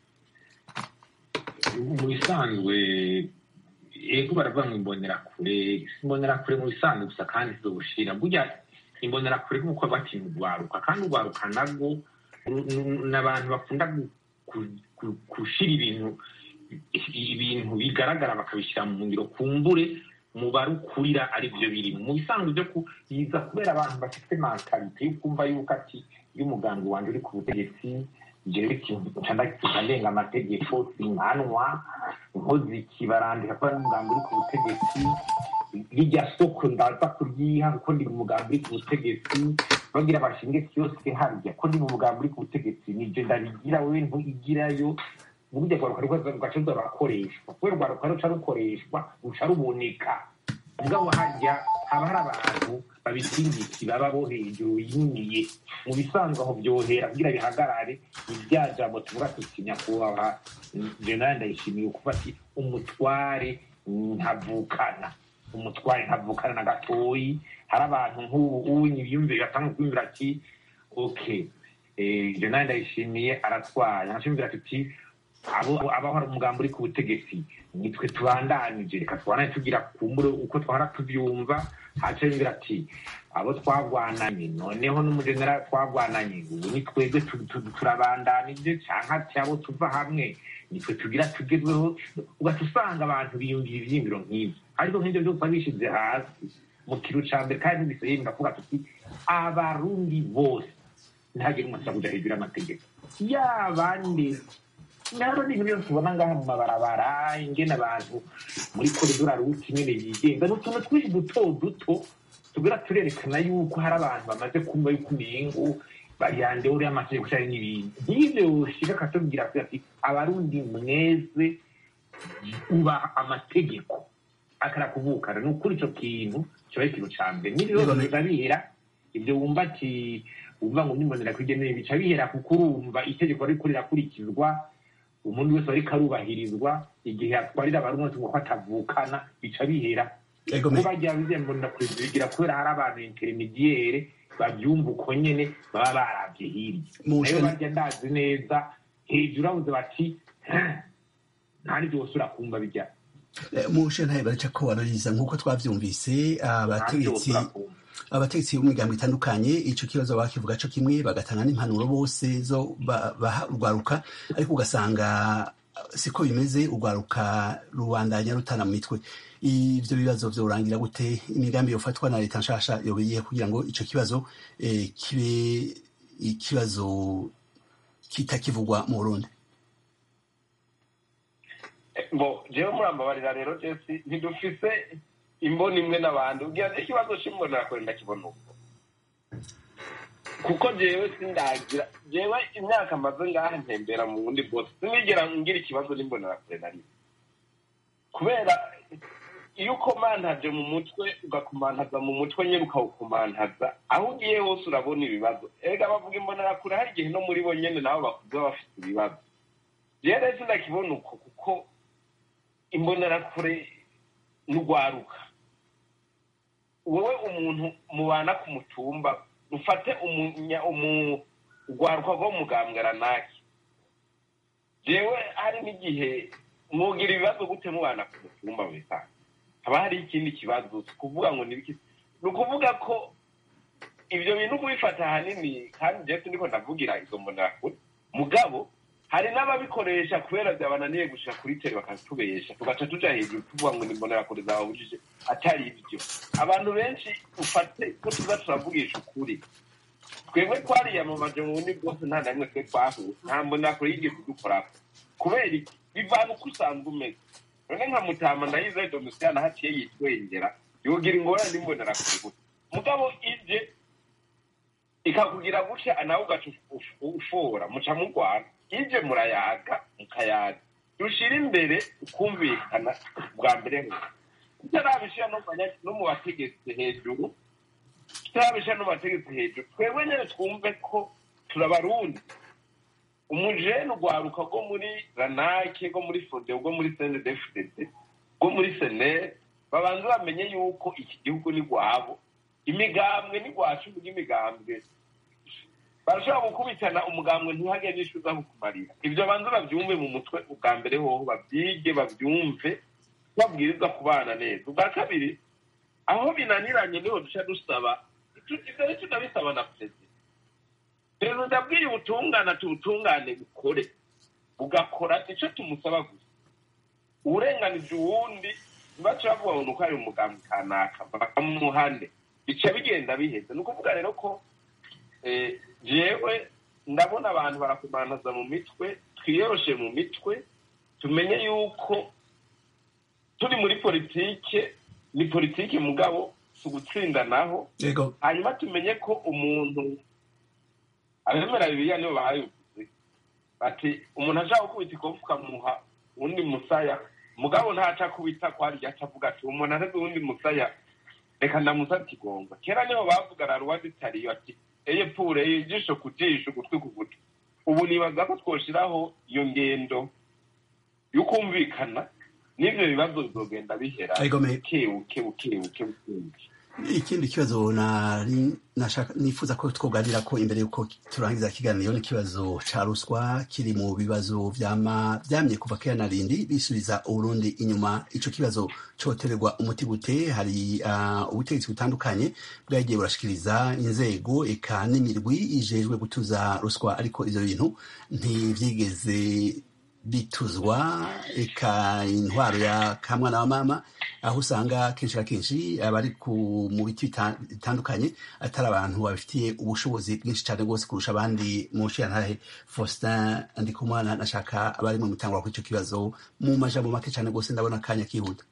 mu bisanzwe ego baravuga ngo imbonerakure imbonerakure mu bisanzwe gusa kandi zobushira burya imbonerakure nk'uko bati mu rwaruka kandi urwaruka nabwo n'abantu bakunda gushira ibintu ibintu bigaragara bakabishyira mu ngiro kumbure mu barukurira ari byo biri mu bisanzwe byo kuyiza kubera abantu bafite mentalite yo kumva yuko ati iyo umugambi wanje uri ku butegetsi jewe ikintu candakirenga amategeko sinkanwa nkozi kibarandika ko umugambi uri ku butegetsi rijya soko ndaza kuryiha kuko ndi mu mugambi uri ku butegetsi bagira bashinge kiyose harya ko ndi mu mugambi uri ku butegetsi nije ndabigira wewe ntugirayo burya rwaruka rwacu rurakoreshwa kubera urwaruka ruca rukoreshwa ruca ruboneka mugabo harya haba hari abantu babisingiki baba bo hejuru yiniye mu bisanzwe aho byohera kugira bihagarare ibya jambo tuvuga tuti nyakubahwa General Ndayishimiye kuko ati umutware ntavukana umutware ntavukana na gatoyi hari abantu nk'ubu unyiyumvira atanga kwimvira ati okay ibyo nawe ndayishimiye aratwaye nashimvira tuti abo abahora umugambi uri ku butegetsi nitwe tubandanije reka tubana tugira kumbure uko twahora tubyumva hace ngira ati abo twagwananye noneho n'umugenerali twagwananye ubu ni twebwe turabandanije canke ati abo tuva hamwe nitwe tugira tugezweho ugatusanga abantu biyumvira ivyiyumviro nk'ivyo ariko nk'ivyo vyose bishize hasi mu kiro ca mbere kandi biseye ndavuga tuti abarundi bose ntihagire umuntu aza kuja hejuru y'amategeko yabandi naro ni ibintu tubona ngaha mu mabarabara ingene abantu muri koridora ruti nyene yigenga n'utuntu twinshi duto duto tugira turerekana yuko hari abantu bamaze kumva yuko umengo bayande uri amategeko cyane n'ibindi nk'ivyo ushika katubwira ati abarundi mwese uba amategeko akara kuvukana ni ukuri ico kintu kibaye ikintu ca mbere n'ibyo bizabihera ibyo wumva ati wumva ngo nimbonera kwigenera bica bihera kuko urumva itegeko riko rirakurikizwa umuntu wese ariko arubahirizwa igihe atwarira abarundi ngo atavukana bica bihera ko bajya bizembonera kubigira kubera hari abantu intermediaire babyumva uko nyene baba baravye hirya nayo bajya ndazi neza hejuru abuze bati ntari byose urakumva bijya mushe ntaye baraca ko barariza nk'uko twavyumvise abategetsi abategetsi b'imigambo itandukanye ico kibazo bakivuga co kimwe bagatanga n'impanuro bose zo baha urwaruka ariko ugasanga siko bimeze urwaruka rubandanya rutana mu mitwe ivyo bibazo vyorangira gute imigambi yofatwa na leta nshasha yobiye kugira ngo ico kibazo eh, kibe ikibazo kitakivugwa mu Burundi bo jewe murambabarira rero jesi ntidufise imboni imwe n'abandi ugira ikibazo cy'imbonera kure ndakibona uko kuko jewe sindagira jewe imyaka maze ngaha ntembera mu bundi bwose sinigera ngira ikibazo n'imbonera kure nari kubera iyo ukomantaje mu mutwe ugakomantaza mu mutwe nyine ukawukomantaza aho ugiye hose urabona ibibazo erega bavuga imbonera kure hari igihe no muri bo nyene nabo bakuze bafite ibibazo jewe sindakibona uko kuko imbonera kure n'ugwaruka wowe umuntu mubana ku mutumba ufate umunya umugwaruka go mugambwara naki jewe hari n'igihe mugira ibibazo gute mubana ku mutumba wese haba hari ikindi kibazo kuvuga ngo nibiki nukuvuga ko ivyo bintu kubifata hanini kandi je ndiko ndavugira izo mbonera kure mugabo hari n'ababikoresha kubera byabananiye gushika kuri tele bakatubesha tugaca tuja hejuru tuvuga ngo nimbonera kure zabujije atari ibyo abantu benshi ufate ko tuza turavugisha ukuri twebwe twariyamamaje mu bundi bwose nta namwe twe twahuye nta mbonera kure yigeze dukora kubera iki bivana uko usanzwe umeze none nka Mutama ndayize Domitiana haciye yitwengera yogira ingorane n'imbonera kure gusa mugabo ije ikakugira gutya nawe ugaca ufora muca mu Rwanda ije murayaga mukayaga dushira imbere ukumvikana bwa mbere ngo tutarabishira no mu bategetsi hejuru tutarabishira no mu bategetsi hejuru twebwe nyene twumve ko turabarundi umujene ugwaruka go muri ranake go muri fode go muri sendefd go muri sene babanza bamenye yuko iki gihugu ni gwabo imigambwe ni gwacu n'imigambwe barashobora gukubitana umugambwe ntihage n'ishuza kukumarira ivyo banza bavyumve mu mutwe ubwa mbere hoho bavyige bavyumve babwirizwa kubana neza ubwa kabiri aho binaniranye niho duca dusaba ivyo rero tunabisaba na perezida perezida ndabwiye ubutungane tubutungane bukore bugakora ico tumusaba gusa uburenganije uwundi baca bavuga ngo nuko ari umugambwe kanaka bakamuhane bica bigenda biheze ni ukuvuga rero ko jewe ndabona abantu barakumantaza mu mitwe twiyoroshe mu mitwe tumenye yuko turi muri politike ni politike mugabo tugutsindanaho hanyuma tumenye ko umuntu abemera bibiliya nibo bahayivuze bati umuntu ashaka gukubita ikofu ukamuha uwundi musaya mugabo ntaca kubita kwari yaca avuga ati umuntu ateze uwundi musaya reka ndamusaba ikigongo kera niho bavuga raruwa zitariyo ati eye pure ijisho ku jisho ugutwi ku gutwi ubu nibaza ko twoshiraho iyo ngendo yo kumvikana n'ivyo bibazo bizogenda bihera buke buke buke buke buke ikindi kibazo nari nashaka nifuza ko twoganira ko imbere yuko turangiza ikiganiro n'ikibazo ca ruswa kiri mu bibazo vyama vyamye kuva kera na rindi bisubiza Uburundi inyuma. Ico kibazo coterwa umuti gute? Hari uh, ubutegetsi butandukanye bwagiye burashikiriza inzego eka n'imirwi ijejwe gutuza ruswa, ariko ivyo bintu ntivyigeze bituzwa. Eka intwaro ya kamwana wa mama aho usanga kenshi na kenshi abari mu biti bitandukanye atari abantu babifitiye ubushobozi bwinshi cyane rwose kurusha abandi. mu nshiyantahe Faustin Ndikumana nashaka abari mu mitangwa kuri icyo kibazo mu majambo make cyane rwose, ndabona akanya kihuta.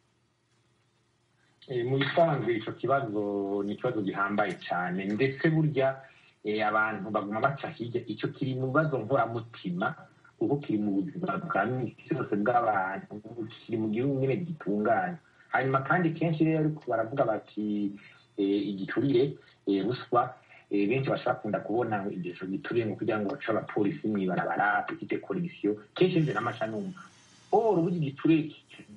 mu bisanzwe ico kibazo ni ikibazo gihambaye cyane, ndetse burya abantu baguma baca hirya. Ico kiri mu bibazo nkoramutima kuko kiri mu buzima bwa misi yose bw'abantu, kiri mu gihugu nyine gitunganye. Hanyuma kandi kenshi rero ariko baravuga bati igiturire, ruswa, benshi bashakunda kubona igihe giturire ngo kugira ngo bace abapolisi mw'ibarabara petite corruption. Kenshi nje n'amaca numva oh urubuga igiturire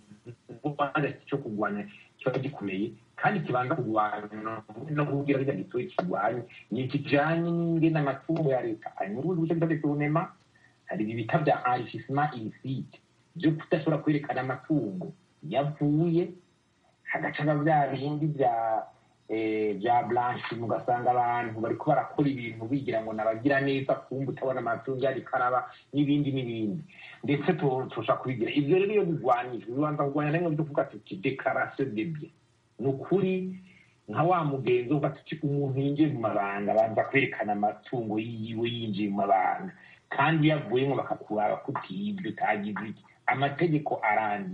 cyo kugwanya kiba gikomeye kandi kibanza kugwanya no kugira ngo igiturire kigwanye ni kijanye n'ingene amatungo ya leta anyuruza ubuce bw'ubunema. Hari ibita bya enrichissement illicite byo kudashobora kwerekana amatungo yavuye, hagacaga bya bindi bya bya blanche, mugasanga abantu bariko barakora ibintu bigira ngo nabagira neza, kumva utabona amatungo yari karaba n'ibindi n'ibindi, ndetse turusha kubigira ivyo. Rero iyo bigwanijwe bibanza kugwanya namwe byo kuvuga tuti déclaration de bien, ni ukuri nka wa mugenzo uvuga tuti umuntu yinjiye mu mabanga banza kwerekana amatungo yiwe yinjiye mu mabanga, kandi yavuyemo bakakuraba kuti ibyo utagize iki. Amategeko arandi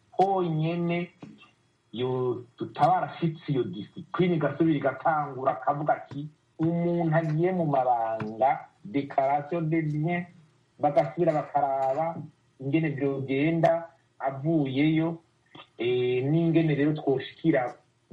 honyene yo tutabara fitsi iyo discipline gasubira igatangura akavuga ati umuntu agiye mu mabanga déclaration de bien, bagasubira bakaraba ingene vyogenda avuyeyo. eh n'ingene rero twoshikira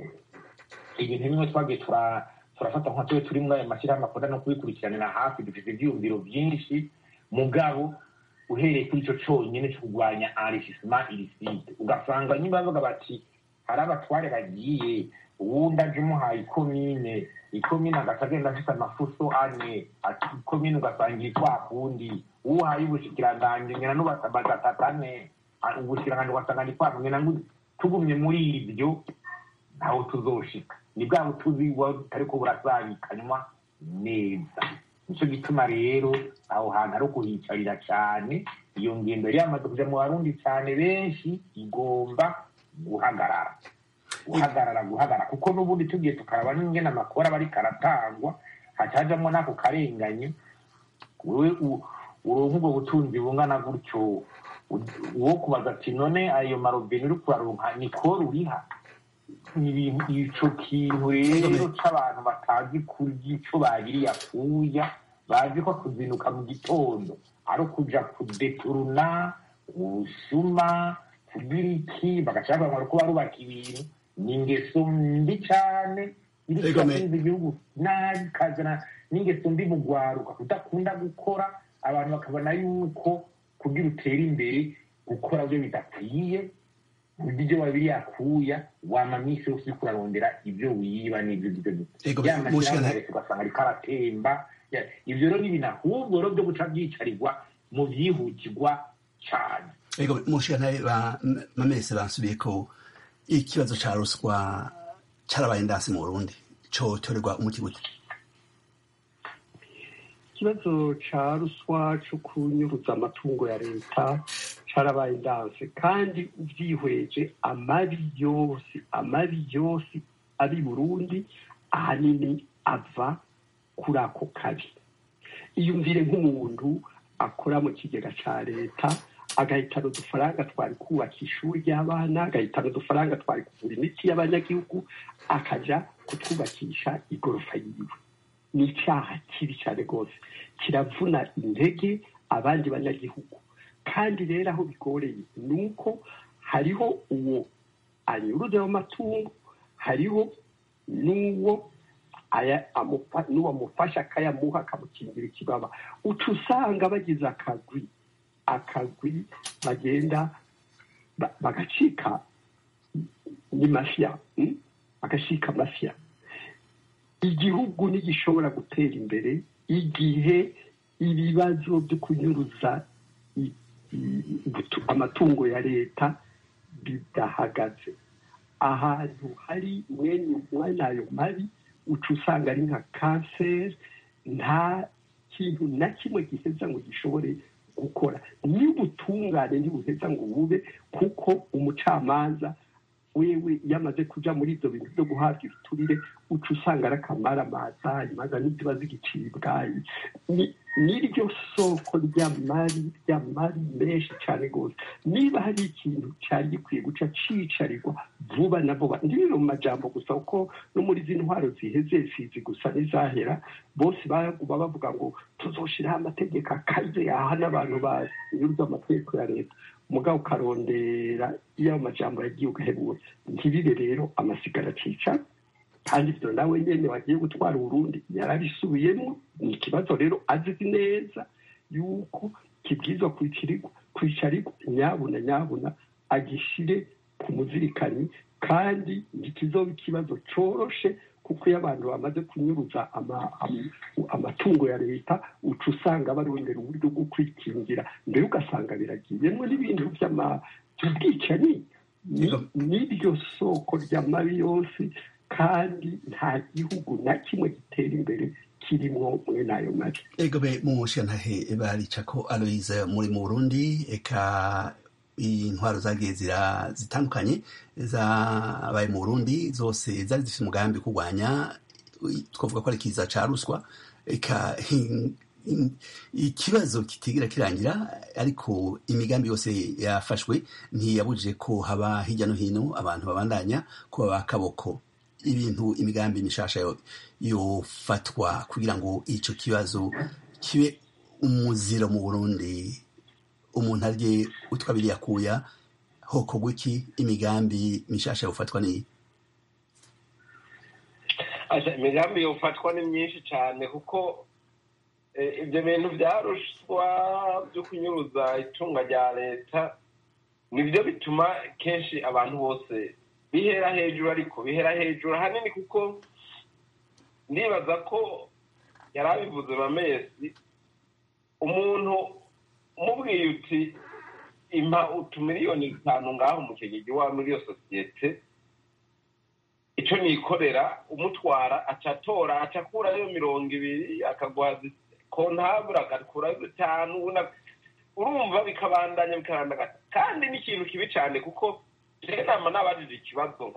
ibintu bimwe twagiye tura turafata nka twe turi muri aya mashyirahamwe akunda no kubikurikiranira hafi, dufite ivyiyumviro vyinshi, mugabo uhereye kuri ico conyene co kugwanya enrichissement illicite ugasanga nyuma bavuga bati hari abatware bagiye, uwundi aje umuhaye ikomine, ikomine agatagenda afise amafuso ane, ati ikomine ugasanga iri kwa kundi, uhaye ubushikiranganji ngena n'ubatabagatane, ubushikiranganji ugasanga ni kwa ngena ngo tugumye muri ibyo ntaho tuzoshika. Ni bwa butuzi ariko burasabikanywa neza. Nico gituma rero aho hantu ari ukuhicarira cyane. Iyo ngendo yari yamaze kuja mu Barundi cyane benshi igomba guhagarara guhagarara guhagarara kuko n'ubundi tugiye tukaraba n'ingene amakora bari karatangwa hacajamwo n'ako karenganye. Wewe uronka ubwo butunzi bungana gutyo, uwo kubaza ati none ayo marobine uri kuraronka niko ruriha? Ico kintu rero c'abantu batazi kurya ico bagiriye akuya, bazi ko kuzinuka mu gitondo ari ukuja kudeturuna, usuma, kugira iki, bagashaka ko barubaka ibintu. Ni ingeso mbi cane iri kuzinza igihugu nabi, kazana n'ingeso mbi mu gwaruka kudakunda gukora. Abantu bakabona yuko kugira utere imbere gukora byo bidakwiye, ibyo babiri yakuya wamamisi yose kurarondera ibyo wiba n'ibyo byo ugasanga ari karatemba. Ibyo rero n'ibintu ahubwo rero byo guca byicarirwa mu byihutirwa cyane. Ego mushikana ba mamese basubiye ko ikibazo ca ruswa carabaye ndasi mu Burundi co torerwa umuti gute? Ikibazo ca ruswa co kunyuruza amatungo ya leta carabaye ndanse, kandi uvyihweje amabi yose amabi yose ari Burundi ahanini ava kuri ako kabi. Iyumvire nk'umuntu akora mu kigega ca leta agahitana udufaranga twari kubaka ishuri ry'abana, agahitana udufaranga twari kuvura imiti y'abanyagihugu akaja kutwubakisha igorofa yiwe. Ni icyaha kibi cyane rwose, kiravuna intege abandi banyagihugu. Kandi rero aho bigoreye ni uko hariho uwo anyuruza amatungo, hariho n'uwo n'uwo amufasha akayamuha akamukingira ikibaba. Uca usanga bagize akagwi akagwi bagenda bagacika ni mafia, agashika amafya. Igihugu ntigishobora gutera imbere igihe ibibazo byo kunyuruza amatungo ya leta bidahagaze. Ahantu hari mwene ayo mabi uca usanga ari nka kanseri, nta kintu na kimwe giheza ngo gishobore gukora. N'ubutungane ntibuheza ngo bube, kuko umucamanza wewe yamaze kuja muri ibyo bintu byo guhabwa ibiturire uca usanga ari akamaramaza, imanza ntiziba zigicibwa. N'iryo soko ry'amari ry'amari menshi cyane rwose. Niba hari ikintu cyari gikwiye guca cicarirwa vuba na vuba, ntibiro mu majambo gusa, kuko no muri izi ntwaro ziheze sizi gusa n'izahera bose baguma bavuga ngo tuzoshiraho amategeko akaze yahana abantu banyuruza amategeko ya leta, mugabo ukarondera iyo ayo majambo yagiye ugahebura ntibibe rero amasigara cica. Kandi ibyo nawe nyene wagiye gutwara Uburundi yarabisubiyemo. Ni ikibazo rero azi neza yuko kibwirizwa kwicarirwa, nyabuna nyabuna agishire ku muzirikanyi, kandi ntikizoba ikibazo coroshe, kuko iyo abantu bamaze kunyuruza amatungo ya leta uca usanga barondera uburyo bwo kwikingira, mbere ugasanga biragiyemo n'ibintu by'ubwicanyi. N'iryo soko ry'amabi yose, kandi nta gihugu na kimwe gitera imbere kirimo mwe nayo mabi. Ego be mushantahe Baricako Aloise, muri mu Burundi eka intwaro zagiye zira zitandukanye zabaye mu Burundi, zose zari zifite umugambi kurwanya, twavuga ko ari kiza ca ruswa. Eka ikibazo kitigira kirangira, ariko imigambi yose yafashwe ntiyabujije ko haba hirya no hino abantu babandanya kuba bakaboko ibintu, imigambi mishasha yofatwa kugira ngo ico kibazo kibe umuziro mu Burundi, umuntu arye utwabiri yakuya hokorwa iki, imigambi mishasha yofatwa ni aje imigambi yofatwa ni myinshi cyane, kuko ibyo bintu byarushwa byo kunyuruza itunga rya leta nibyo bituma kenshi abantu bose bihera hejuru, ariko bihera hejuru hanini, kuko ndibaza ko yarabivuze Bamesi, umuntu umubwiye uti impa utumiliyoni bitanu ngaho mu kigigi wa muri iyo sosiyete, icyo nikorera umutwara acatora acakurayo mirongo ibiri akaguha kontabura agakura bitanu, urumva bikabandanya bikarandagata. Kandi n'ikintu kibi cyane, kuko nama n'abajije ikibazo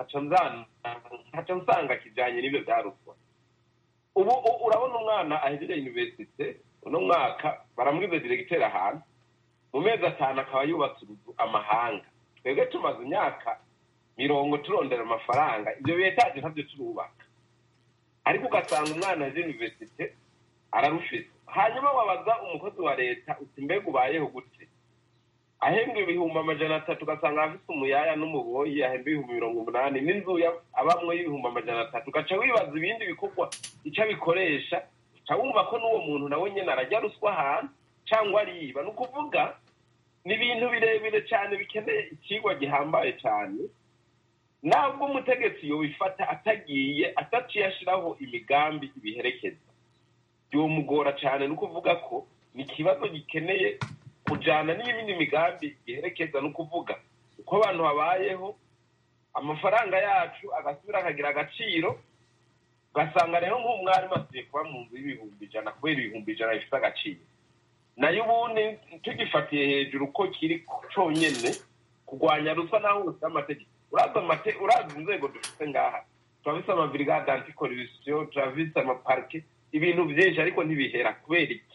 nkaca nsanga kijanye n'ibyo byaruswa. Ubu urabona umwana ahejeje universite uno mwaka baramwize directeur ahantu, mu mezi atanu akaba yubatse uruzu amahanga. Twebwe tumaze imyaka mirongo turondera amafaranga, ibyo betaje ntabyo turubaka, ariko ugasanga umwana ahejeje universite ararushitse. Hanyuma wabaza umukozi wa leta uti mbega ubayeho gute, ahembwa ibihumbi amajana atatu, ugasanga afite umuyaya n'umuboyi ahembwa ibihumbi mirongo umunani, n'inzu abamwe y'ibihumbi amajana atatu. Ugaca wibaza ibindi bikorwa icyo abikoresha, uca wumva ko n'uwo muntu nawe nyine arajya ruswa ahantu cyangwa ariba. Ni ukuvuga ni ibintu birebire cyane bikeneye ikigwa gihambaye cyane. Ntabwo umutegetsi yobifata atagiye ataciye ashiraho imigambi ibiherekeza, byomugora cyane. Ni ukuvuga ko ni ikibazo gikeneye kujana n'ibindi migambi giherekeza. Ni ukuvuga uko abantu babayeho, amafaranga yacu agasubira akagira agaciro, ugasanga rero nk'umwarimu asiye kuba mu nzu y'ibihumbi ijana kubera ibihumbi ijana bifite agaciro, nayo ubundi tugifatiye hejuru ko kiri conyene kurwanya ruswa naho ufite amategeko. Urazi inzego dufite ngaha, turafise amabrigade anticorruption, turafise amaparke, ibintu byinshi, ariko ntibihera. Kubera iki?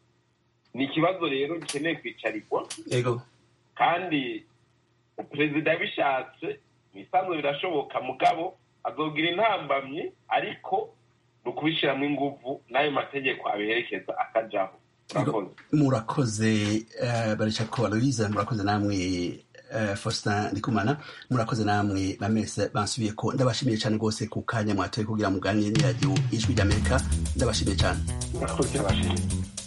Ni ikibazo rero gikeneye kwicarirwa. Yego. Kandi perezida bishatse nisanzwe birashoboka, mugabo azogira intambamyi, ariko nukubishiramo inguvu n'ayo mategeko abiherekeza akajaho. Murakoze. Murakoze uh, Baricako Aloise, murakoze namwe uh, Faustin Ndikumana, murakoze namwe Bamesi bansubiye ko. Ndabashimiye cyane rwose ku kanya mwatoye kugira muganire n'iradiyo Ijwi ry'Amerika. Ndabashimiye cyane. Murakoze. Ndabashimiye.